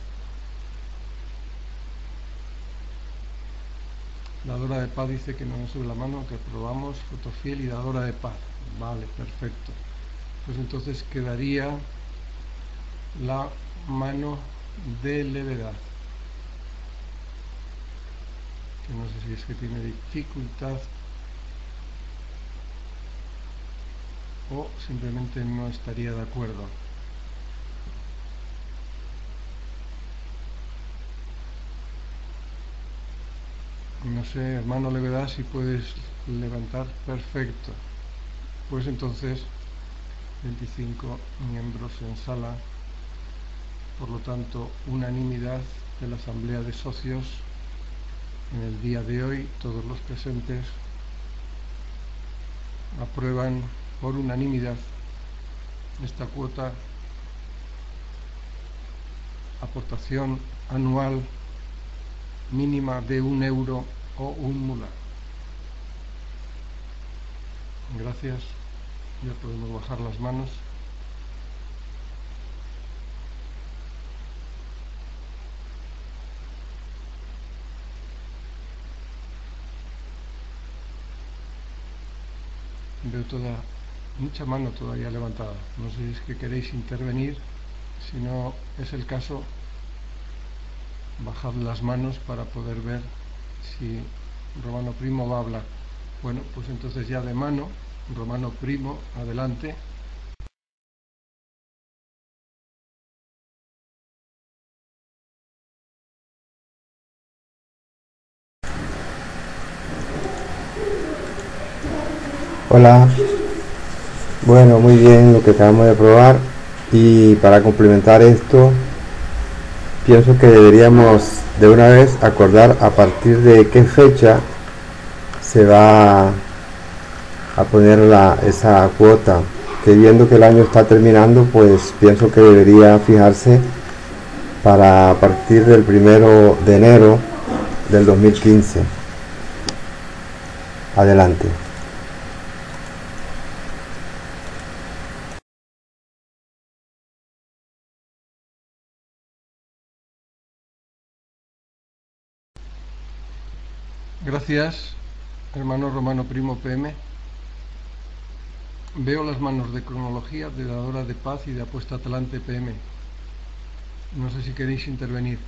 Dadora de Paz dice que no me sube la mano, que aprobamos. Fotofiel y Dadora de Paz. Vale, perfecto. Pues entonces quedaría la mano de Levedad, que no sé si es que tiene dificultad o simplemente no estaría de acuerdo. No sé, hermano Levedad, si puedes levantar. Perfecto. Pues entonces 25 miembros en sala, por lo tanto unanimidad de la Asamblea de Socios en el día de hoy. Todos los presentes aprueban por unanimidad esta cuota, aportación anual mínima de 1 euro o un mula. Gracias. Ya podemos bajar las manos. Veo mucha mano todavía levantada. No sé si es que queréis intervenir. Si no es el caso, bajad las manos para poder ver si Romano Primo va a hablar. Bueno, pues entonces ya de mano, Romano Primo, adelante. Hola, bueno, muy bien lo que acabamos de probar, y para complementar esto, pienso que deberíamos de una vez acordar a partir de qué fecha se va a poner esa cuota, que viendo que el año está terminando, pues pienso que debería fijarse para a partir del 1 de enero del 2015. Adelante. Gracias, hermano Romano Primo PM. Veo las manos de cronología, de dadora de paz y de apuesta Atlante PM. No sé si queréis intervenir.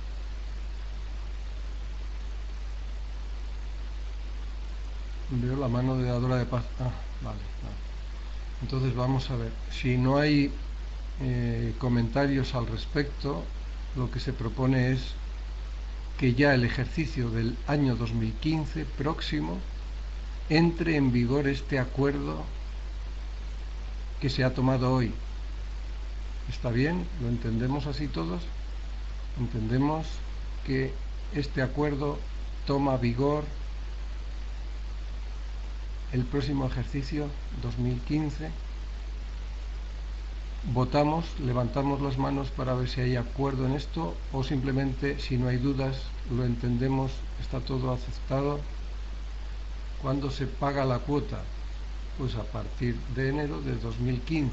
Veo la mano de dadora de paz. Ah, vale. Entonces vamos a ver. Si no hay comentarios al respecto, lo que se propone es que ya el ejercicio del año 2015 próximo entre en vigor este acuerdo que se ha tomado hoy. ¿Está bien? ¿Lo entendemos así todos? Entendemos que este acuerdo toma vigor el próximo ejercicio 2015. Votamos, levantamos las manos para ver si hay acuerdo en esto, o simplemente, si no hay dudas, lo entendemos, está todo aceptado. ¿Cuándo se paga la cuota? Pues a partir de enero de 2015.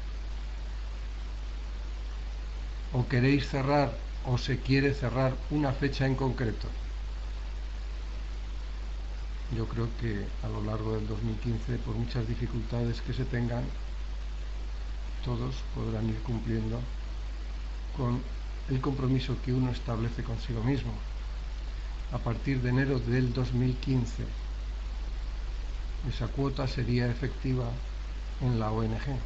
¿O queréis cerrar, o se quiere cerrar una fecha en concreto? Yo creo que a lo largo del 2015, por muchas dificultades que se tengan, todos podrán ir cumpliendo con el compromiso que uno establece consigo mismo. A partir de enero del 2015, esa cuota sería efectiva en la ONG.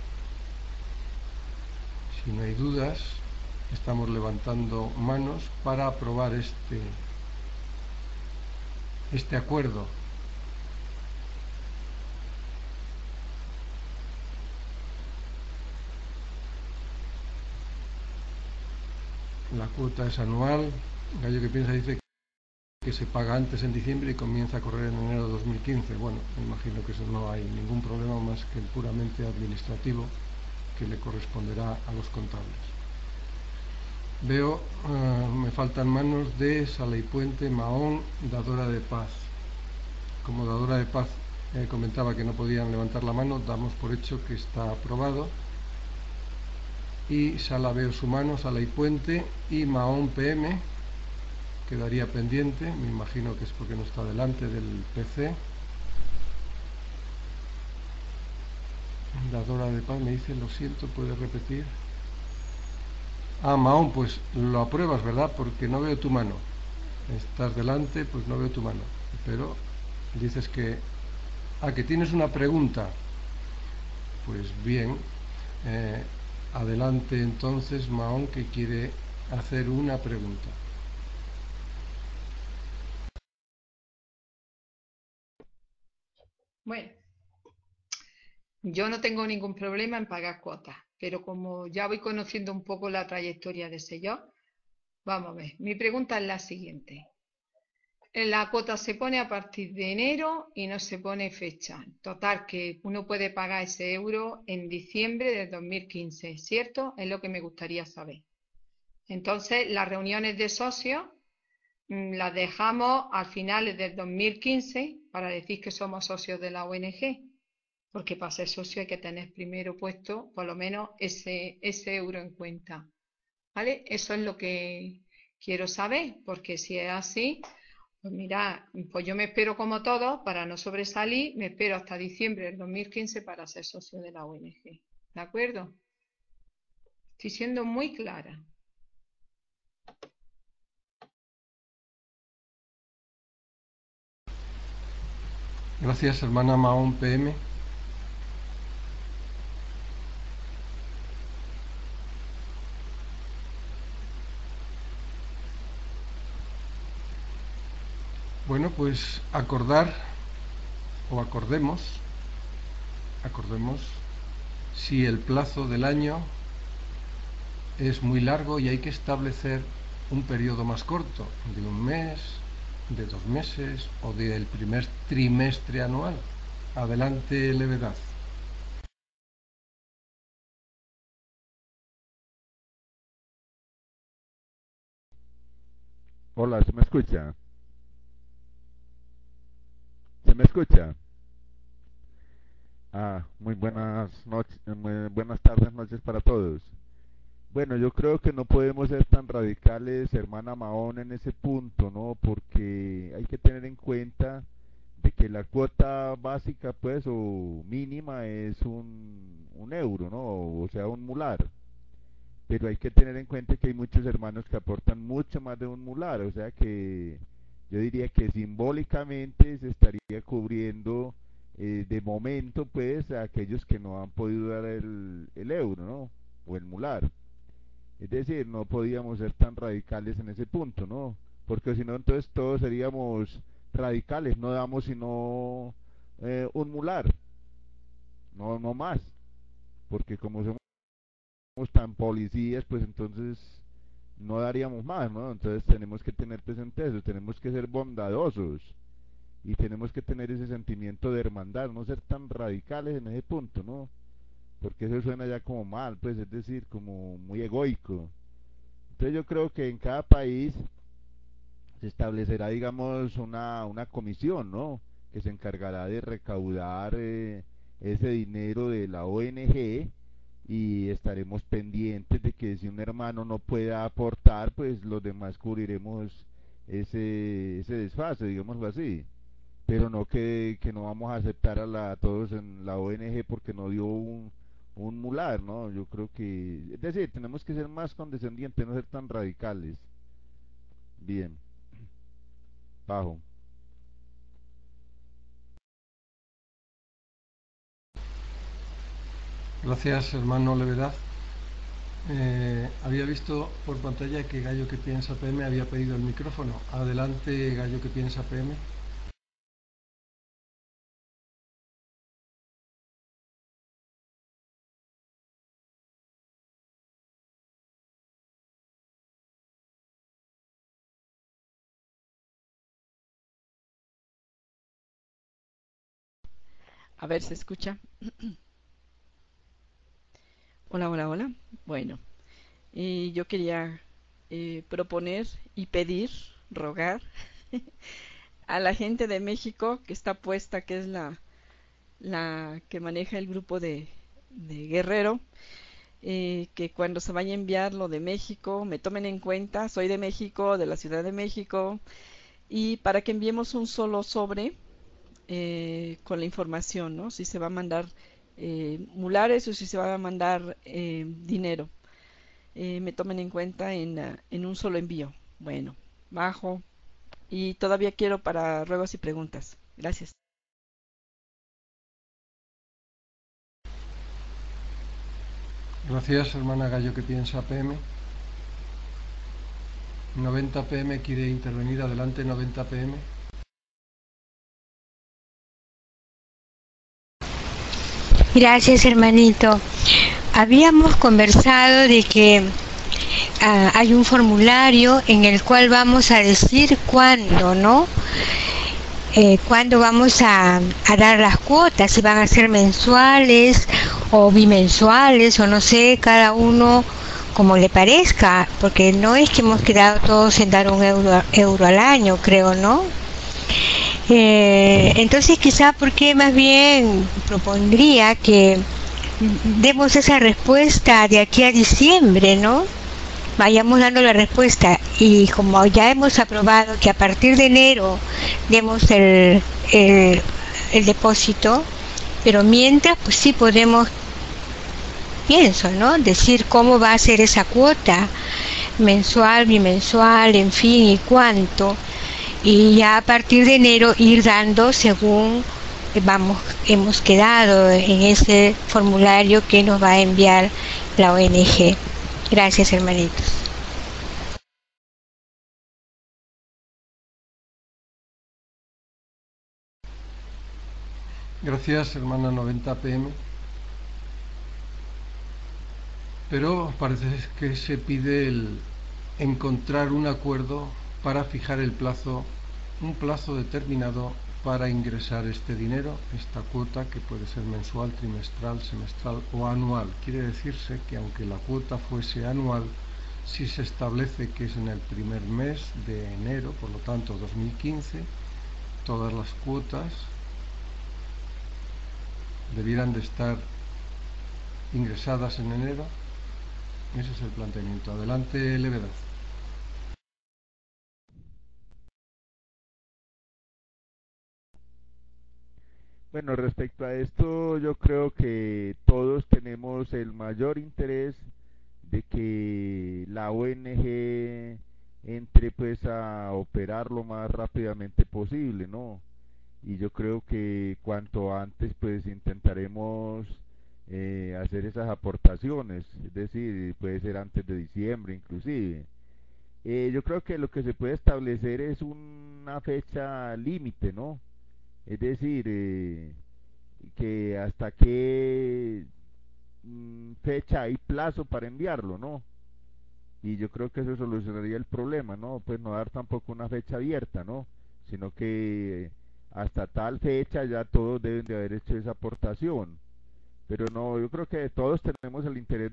Si no hay dudas, estamos levantando manos para aprobar este acuerdo. La cuota es anual. Gallo que piensa dice que se paga antes en diciembre y comienza a correr en enero de 2015. Bueno, me imagino que eso no hay ningún problema más que el puramente administrativo que le corresponderá a los contables. Veo, me faltan manos de Sala y Puente, Mahón, dadora de paz. Como dadora de paz comentaba que no podían levantar la mano, damos por hecho que está aprobado. Y Sala veo su mano, Sala y Puente, y Mahón PM quedaría pendiente, me imagino que es porque no está delante del PC. Dadora de paz me dice, lo siento, ¿puedes repetir? Ah, Mahón, pues lo apruebas, ¿verdad? Porque no veo tu mano. Estás delante, pues no veo tu mano. Pero dices que... Ah, que tienes una pregunta. Pues bien, eh, adelante entonces Mahón, que quiere hacer una pregunta. Bueno, yo no tengo ningún problema en pagar cuotas, pero como ya voy conociendo un poco la trayectoria de ese yo, vamos a ver. Mi pregunta es la siguiente. La cuota se pone a partir de enero y no se pone fecha. Total, que uno puede pagar ese euro en diciembre del 2015, ¿cierto? Es lo que me gustaría saber. Entonces, las reuniones de socios las dejamos al finales del 2015 para decir que somos socios de la ONG, porque para ser socio hay que tener primero puesto por lo menos ese euro en cuenta. ¿Vale? Eso es lo que quiero saber, porque si es así, pues mira, pues yo me espero como todos para no sobresalir, me espero hasta diciembre del 2015 para ser socio de la ONG. ¿De acuerdo? Estoy siendo muy clara. Gracias, hermana Mahón PM. Bueno, pues acordemos si el plazo del año es muy largo y hay que establecer un periodo más corto, de un mes, de 2 meses o del primer trimestre anual. Adelante, Levedad. Hola, ¿se me escucha? ¿Se me escucha? Muy buenas noches, muy buenas tardes, noches para todos. Bueno, yo creo que no podemos ser tan radicales, hermana Mahón, en ese punto, ¿no? Porque hay que tener en cuenta de que la cuota básica, pues, o mínima es un euro, ¿no? O sea, un mular. Pero hay que tener en cuenta que hay muchos hermanos que aportan mucho más de un mular, o sea que yo diría que simbólicamente se estaría cubriendo de momento pues a aquellos que no han podido dar el euro, ¿no? O el mular. Es decir, no podíamos ser tan radicales en ese punto, ¿no? Porque si no, entonces todos seríamos radicales, no damos sino un mular, no más, porque como somos tan policías, pues entonces no daríamos más, ¿no? Entonces tenemos que tener presente eso, tenemos que ser bondadosos y tenemos que tener ese sentimiento de hermandad, no ser tan radicales en ese punto, ¿no? Porque eso suena ya como mal, pues es decir, como muy egoico. Entonces yo creo que en cada país se establecerá, digamos, una comisión, ¿no? Que se encargará de recaudar ese dinero de la ONG y estaremos pendientes de que si un hermano no pueda aportar, pues los demás cubriremos ese desfase, digámoslo así. Pero no que no vamos a aceptar a todos en la ONG porque no dio un mular, ¿no? Yo creo que, es decir, tenemos que ser más condescendientes, no ser tan radicales. Bien, bajo. Gracias, hermano Levedad. Había visto por pantalla que Gallo que piensa PM había pedido el micrófono. Adelante, Gallo que piensa PM. A ver, ¿se escucha? Hola, hola, hola. Bueno, yo quería proponer y pedir, rogar a la gente de México que está puesta, que es la que maneja el grupo de Guerrero, que cuando se vaya a enviar lo de México, me tomen en cuenta, soy de México, de la Ciudad de México, y para que enviemos un solo sobre con la información, ¿no? Si se va a mandar mulares o si se va a mandar dinero. Me tomen en cuenta en un solo envío. Bueno, bajo. Y todavía quiero para ruegos y preguntas. Gracias. Gracias, hermana Gallo que piensa PM. 90 PM quiere intervenir. Adelante, 90 PM. Gracias, hermanito. Habíamos conversado de que hay un formulario en el cual vamos a decir cuándo, ¿no? Cuándo vamos a dar las cuotas, si van a ser mensuales o bimensuales o no sé, cada uno como le parezca, porque no es que hemos quedado todos en dar un euro al año, creo, ¿no? Entonces quizá porque más bien propondría que demos esa respuesta de aquí a diciembre, ¿no? Vayamos dando la respuesta, y como ya hemos aprobado que a partir de enero demos el depósito, pero mientras pues sí podemos, pienso, ¿no?, decir cómo va a ser esa cuota mensual, bimensual, en fin, y cuánto, y ya a partir de enero ir dando según hemos quedado en ese formulario que nos va a enviar la ONG. Gracias, hermanitos. Gracias, hermana 90 PM. Pero parece que se pide el encontrar un acuerdo para fijar el plazo, un plazo determinado para ingresar este dinero, esta cuota, que puede ser mensual, trimestral, semestral o anual. Quiere decirse que aunque la cuota fuese anual, si se establece que es en el primer mes de enero, por lo tanto 2015, todas las cuotas debieran de estar ingresadas en enero. Ese es el planteamiento. Adelante, Levedad. Bueno, respecto a esto, yo creo que todos tenemos el mayor interés de que la ONG entre pues a operar lo más rápidamente posible, ¿no? Y yo creo que cuanto antes pues intentaremos hacer esas aportaciones, es decir, puede ser antes de diciembre inclusive. Yo creo que lo que se puede establecer es una fecha límite, ¿no? Es decir, que hasta qué fecha hay plazo para enviarlo, ¿no? Y yo creo que eso solucionaría el problema, ¿no? Pues no dar tampoco una fecha abierta, ¿no? Sino que hasta tal fecha ya todos deben de haber hecho esa aportación. Pero no, yo creo que todos tenemos el interés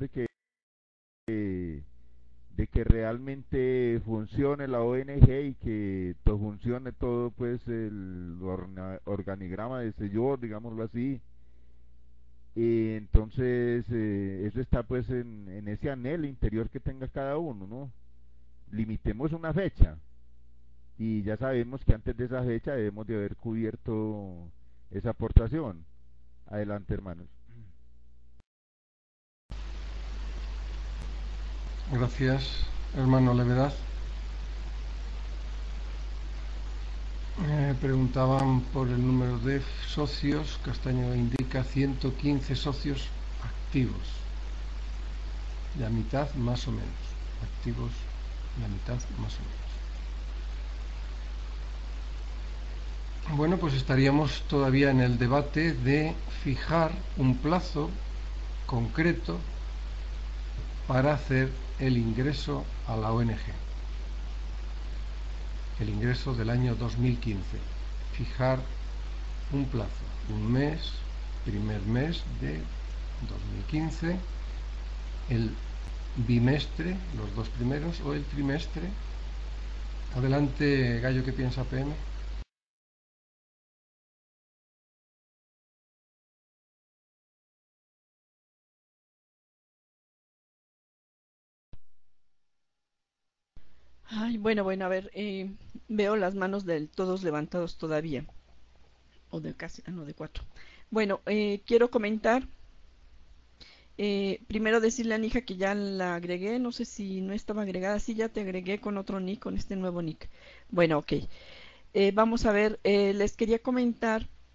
de que realmente funcione la ONG y que funcione todo pues el organigrama de señor, digámoslo así. Y entonces eso está pues en ese anhelo interior que tenga cada uno, ¿no? Limitemos una fecha y ya sabemos que antes de esa fecha debemos de haber cubierto esa aportación. Adelante, hermanos. Gracias, hermano Levedad. Preguntaban por el número de socios. Castaño indica 115 socios activos. La mitad más o menos. Activos, la mitad más o menos. Bueno, pues estaríamos todavía en el debate de fijar un plazo concreto para hacer el ingreso a la ONG. El ingreso del año 2015. Fijar un plazo, un mes, primer mes de 2015, el bimestre, los dos primeros, o el trimestre. Adelante, Gallo que piensa PM. Ay, bueno, a ver, veo las manos de todos levantados todavía, o de casi, no, de cuatro. Bueno, quiero comentar, primero decirle a Nija que ya la agregué, no sé si no estaba agregada, sí, ya te agregué con otro nick, con este nuevo nick. Bueno, ok. Vamos a ver, les quería comentar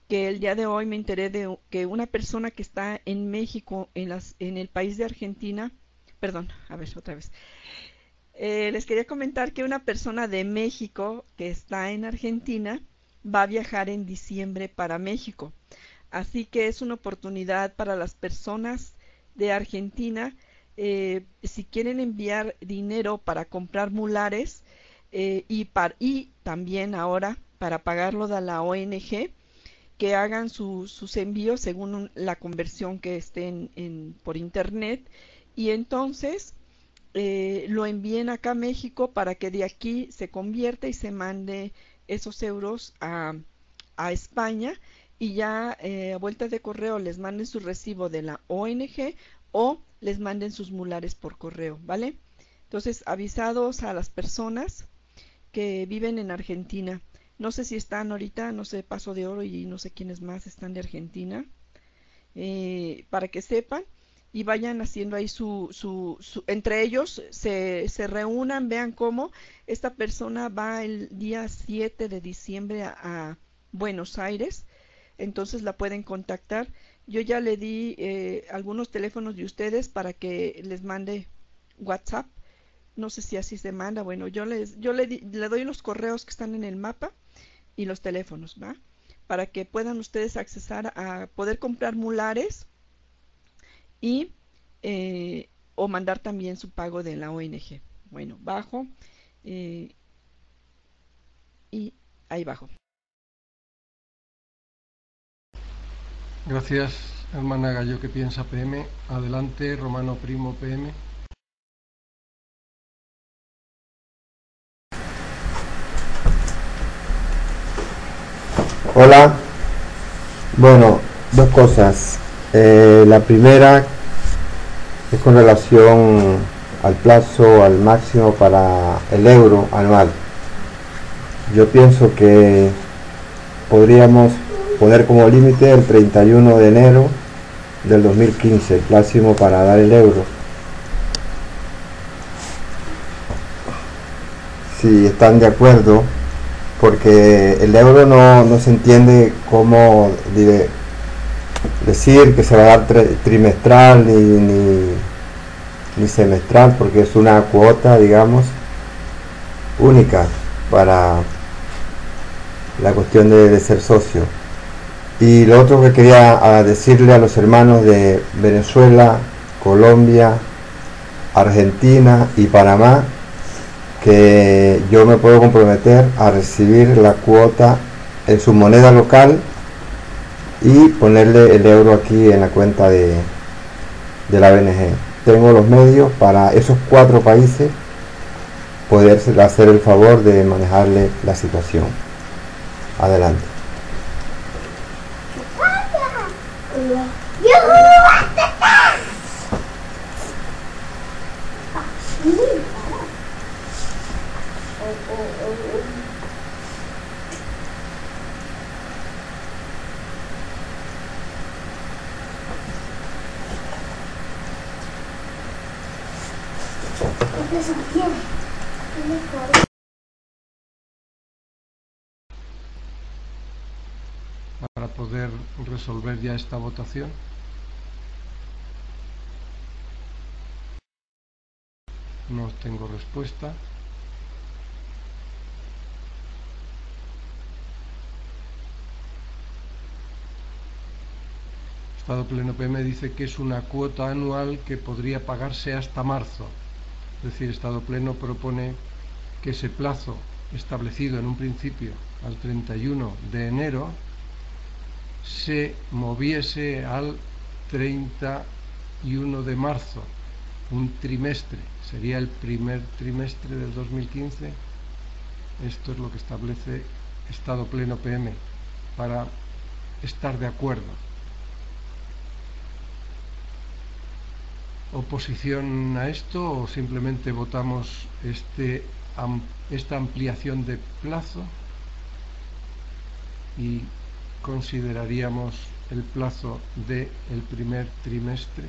que el día de hoy me enteré de que una persona que está en México, en el país de Argentina, perdón, a ver, otra vez. Les quería comentar que una persona de México que está en Argentina va a viajar en diciembre para México. Así que es una oportunidad para las personas de Argentina, si quieren enviar dinero para comprar mulares, y también ahora para pagarlo de la ONG, que hagan sus envíos según la conversión que esté por internet, y entonces lo envíen acá a México para que de aquí se convierta y se mande esos euros a España, y ya a vuelta de correo les manden su recibo de la ONG o les manden sus mulares por correo, ¿vale? Entonces, avisados a las personas que viven en Argentina. No sé si están ahorita, no sé, Paso de Oro y no sé quiénes más están de Argentina, para que sepan y vayan haciendo ahí entre ellos se reúnan, vean cómo esta persona va el día 7 de diciembre a Buenos Aires, entonces la pueden contactar. Yo ya le di algunos teléfonos de ustedes para que les mande WhatsApp. No sé si así se manda. Bueno, le doy los correos que están en el mapa y los teléfonos, ¿va? Para que puedan ustedes accesar a poder comprar mulares y o mandar también su pago de la ONG. Bueno, bajo y ahí bajo. Gracias, hermana Gallo que piensa PM. Adelante, Romano Primo PM. Hola. Bueno, dos cosas. La primera es con relación al plazo, al máximo para el euro anual. Yo pienso que podríamos poner como límite el 31 de enero del 2015, el máximo para dar el euro. Si están de acuerdo, porque el euro no se entiende como decir que se va a dar trimestral ni semestral, porque es una cuota, digamos, única para la cuestión de ser socio. Y lo otro que quería decirle a los hermanos de Venezuela, Colombia, Argentina y Panamá, que yo me puedo comprometer a recibir la cuota en su moneda local y ponerle el euro aquí en la cuenta de la BNG. Tengo los medios para esos 4 países poder hacer el favor de manejarle la situación. Adelante. Para poder resolver ya esta votación. No tengo respuesta. Estado Pleno PM dice que es una cuota anual que podría pagarse hasta marzo. Es decir, Estado Pleno propone que ese plazo establecido en un principio al 31 de enero se moviese al 31 de marzo, un trimestre, sería el primer trimestre del 2015. Esto es lo que establece Estado Pleno PM para estar de acuerdo. ¿Oposición a esto o simplemente votamos esta ampliación de plazo y consideraríamos el plazo del primer trimestre?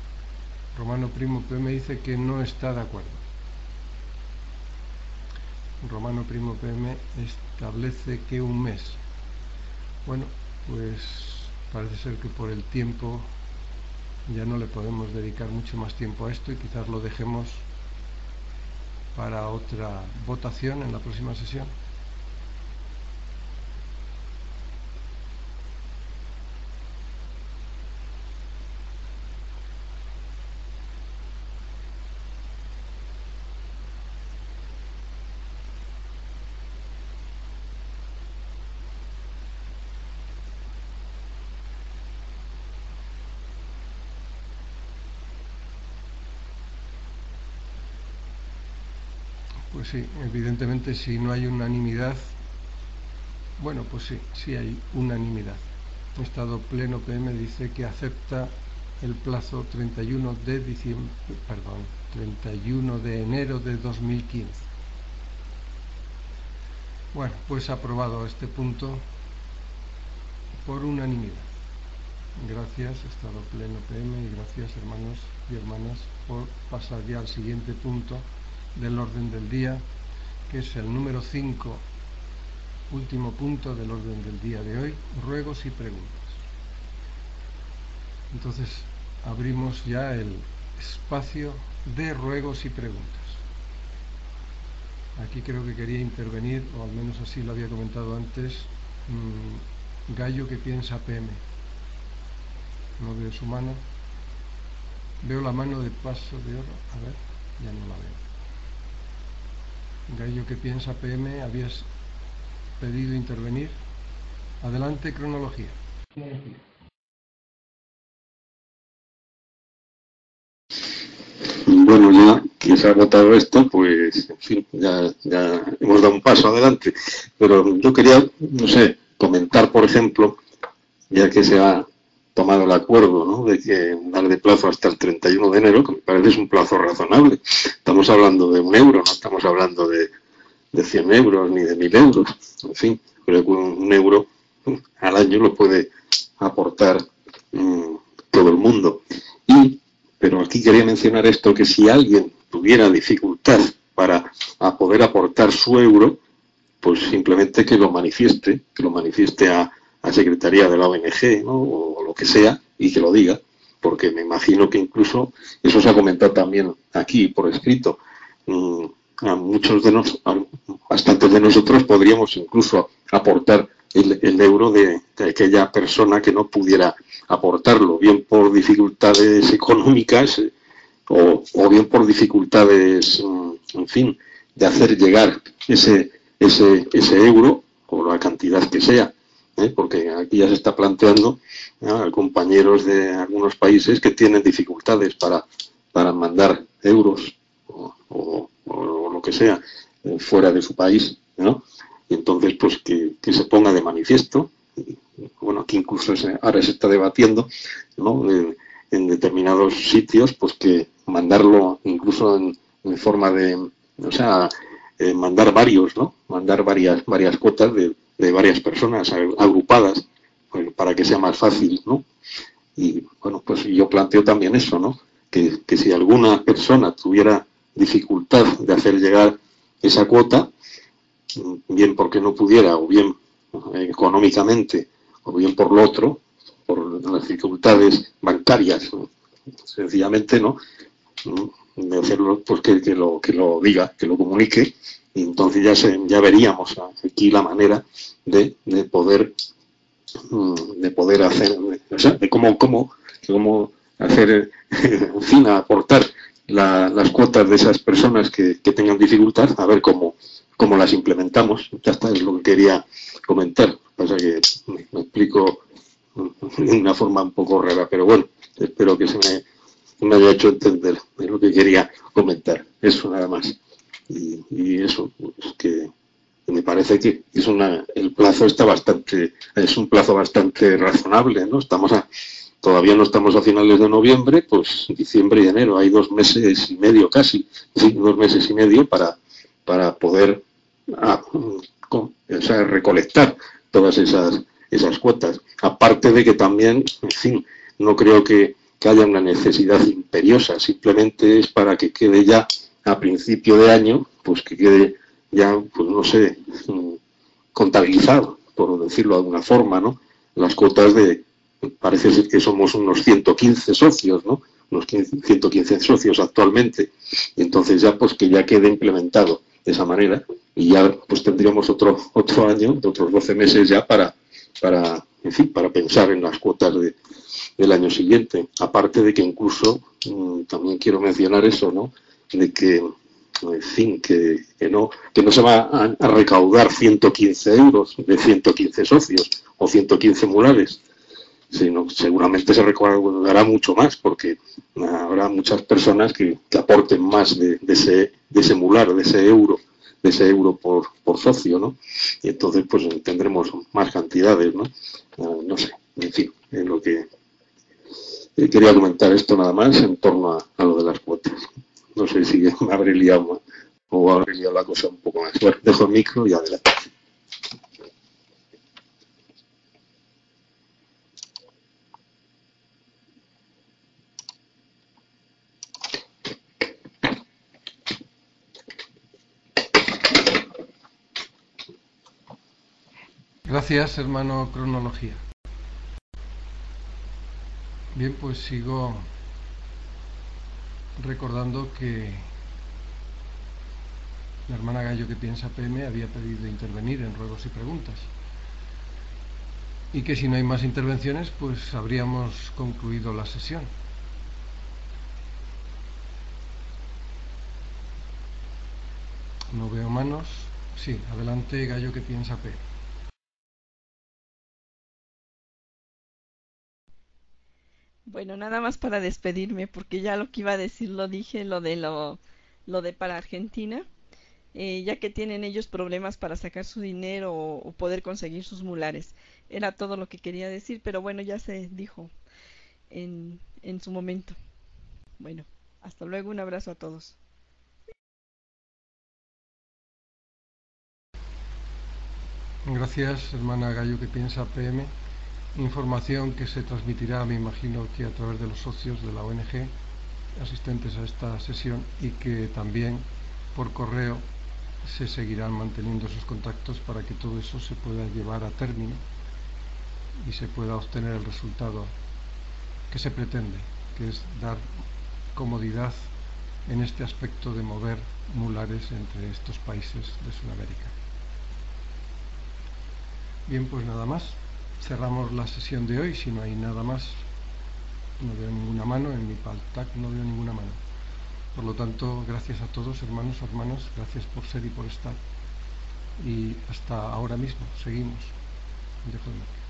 Romano Primo PM dice que no está de acuerdo. Romano Primo PM establece que un mes. Bueno, pues parece ser que por el tiempo ya no le podemos dedicar mucho más tiempo a esto y quizás lo dejemos para otra votación en la próxima sesión. Pues sí, evidentemente si no hay unanimidad, bueno, pues sí, sí hay unanimidad. Estado Pleno PM dice que acepta el plazo 31 de enero de 2015. Bueno, pues aprobado este punto por unanimidad. Gracias, Estado Pleno PM, y gracias, hermanos y hermanas, por pasar ya al siguiente punto del orden del día, que es el número 5, último punto del orden del día de hoy, ruegos y preguntas. Entonces, abrimos ya el espacio de ruegos y preguntas. Aquí creo que quería intervenir, o al menos así lo había comentado antes, Gallo, que piensa PM. No veo su mano. Veo la mano de Paso de Oro. A ver, ya no la veo. Gallo, que piensa PM, habías pedido intervenir. Adelante, cronología. Bueno, ya que se ha votado esto, pues, en fin, ya hemos dado un paso adelante. Pero yo quería, no sé, comentar, por ejemplo, ya que se ha tomado el acuerdo, ¿no?, de que dar de plazo hasta el 31 de enero, que me parece es un plazo razonable. Estamos hablando de 1 euro, no estamos hablando de 100 euros ni de 1000 euros. En fin, creo que 1 euro al año lo puede aportar todo el mundo. Pero aquí quería mencionar esto, que si alguien tuviera dificultad para poder aportar su euro, pues simplemente que lo manifieste a Secretaría de la ONG, ¿no?, o lo que sea, y que lo diga, porque me imagino que incluso, eso se ha comentado también aquí por escrito, a muchos de bastantes de nosotros podríamos incluso aportar el euro de aquella persona que no pudiera aportarlo, bien por dificultades económicas o bien por dificultades, en fin, de hacer llegar ese euro o la cantidad que sea, porque aquí ya se está planteando a compañeros de algunos países que tienen dificultades para mandar euros o lo que sea fuera de su país, ¿no? Y entonces, pues que se ponga de manifiesto. Bueno, aquí incluso ahora se está debatiendo, ¿no?, en determinados sitios, pues que mandarlo incluso en forma de, o sea, mandar varios, ¿no?, mandar varias cuotas de varias personas agrupadas, pues, para que sea más fácil, ¿no? Y bueno, pues yo planteo también eso, ¿no?, que si alguna persona tuviera dificultad de hacer llegar esa cuota, bien porque no pudiera, o bien económicamente, o bien por lo otro, por las dificultades bancarias, ¿no?, sencillamente, ¿no?, de hacerlo, pues que lo diga, que lo comunique, y entonces ya veríamos aquí la manera de poder hacer, o sea, de cómo hacer, en fin, aportar las cuotas de esas personas que tengan dificultad, a ver cómo las implementamos. Ya está, es lo que quería comentar. Pasa que me explico de una forma un poco rara, pero bueno, espero que se me haya hecho entender de lo que quería comentar. Eso nada más. Y eso, pues que me parece que el plazo es un plazo bastante razonable, ¿no? Todavía no estamos a finales de noviembre, pues diciembre y enero, hay 2 meses y medio casi, sí, 2 meses y medio para poder recolectar todas esas cuotas. Aparte de que también, en fin, no creo que haya una necesidad imperiosa, simplemente es para que quede ya a principio de año, pues que quede ya, pues no sé, contabilizar, por decirlo de alguna forma, ¿no? Las cuotas parece ser que somos unos 115 socios, ¿no? Unos 115 socios actualmente, y entonces ya pues que ya quede implementado de esa manera, y ya pues tendríamos otro año, otros 12 meses ya para en fin, para pensar en las cuotas del año siguiente. Aparte de que incluso también quiero mencionar eso, ¿no? De que, en fin, que no se va a recaudar 115 euros de 115 socios o 115 mulares, sino seguramente se recaudará mucho más, porque habrá muchas personas que aporten más de ese mular, de ese euro por socio, ¿no? Y entonces pues tendremos más cantidades, ¿no? No sé, en fin, es lo que quería comentar esto nada más en torno a lo de las cuotas. No sé si me habré liado o habré liado la cosa un poco más. Bueno, dejo el micro y adelante. Gracias, hermano Cronología. Bien, pues sigo recordando que la hermana Gallo que piensa PM había pedido intervenir en ruegos y preguntas, y que si no hay más intervenciones pues habríamos concluido la sesión. No veo manos. Sí, adelante, Gallo que piensa PM. Bueno, nada más para despedirme, porque ya lo que iba a decir lo dije, lo de para Argentina, ya que tienen ellos problemas para sacar su dinero o poder conseguir sus mulares. Era todo lo que quería decir, pero bueno, ya se dijo en su momento. Bueno, hasta luego, un abrazo a todos. Gracias, hermana Gallo que piensa PM. Información que se transmitirá, me imagino que a través de los socios de la ONG asistentes a esta sesión, y que también por correo se seguirán manteniendo esos contactos para que todo eso se pueda llevar a término y se pueda obtener el resultado que se pretende, que es dar comodidad en este aspecto de mover mulares entre estos países de Sudamérica. Bien, pues nada más. Cerramos la sesión de hoy. Si no hay nada más, no veo ninguna mano. En mi Paltac no veo ninguna mano. Por lo tanto, gracias a todos, hermanos, hermanas. Gracias por ser y por estar. Y hasta ahora mismo. Seguimos. Dejo de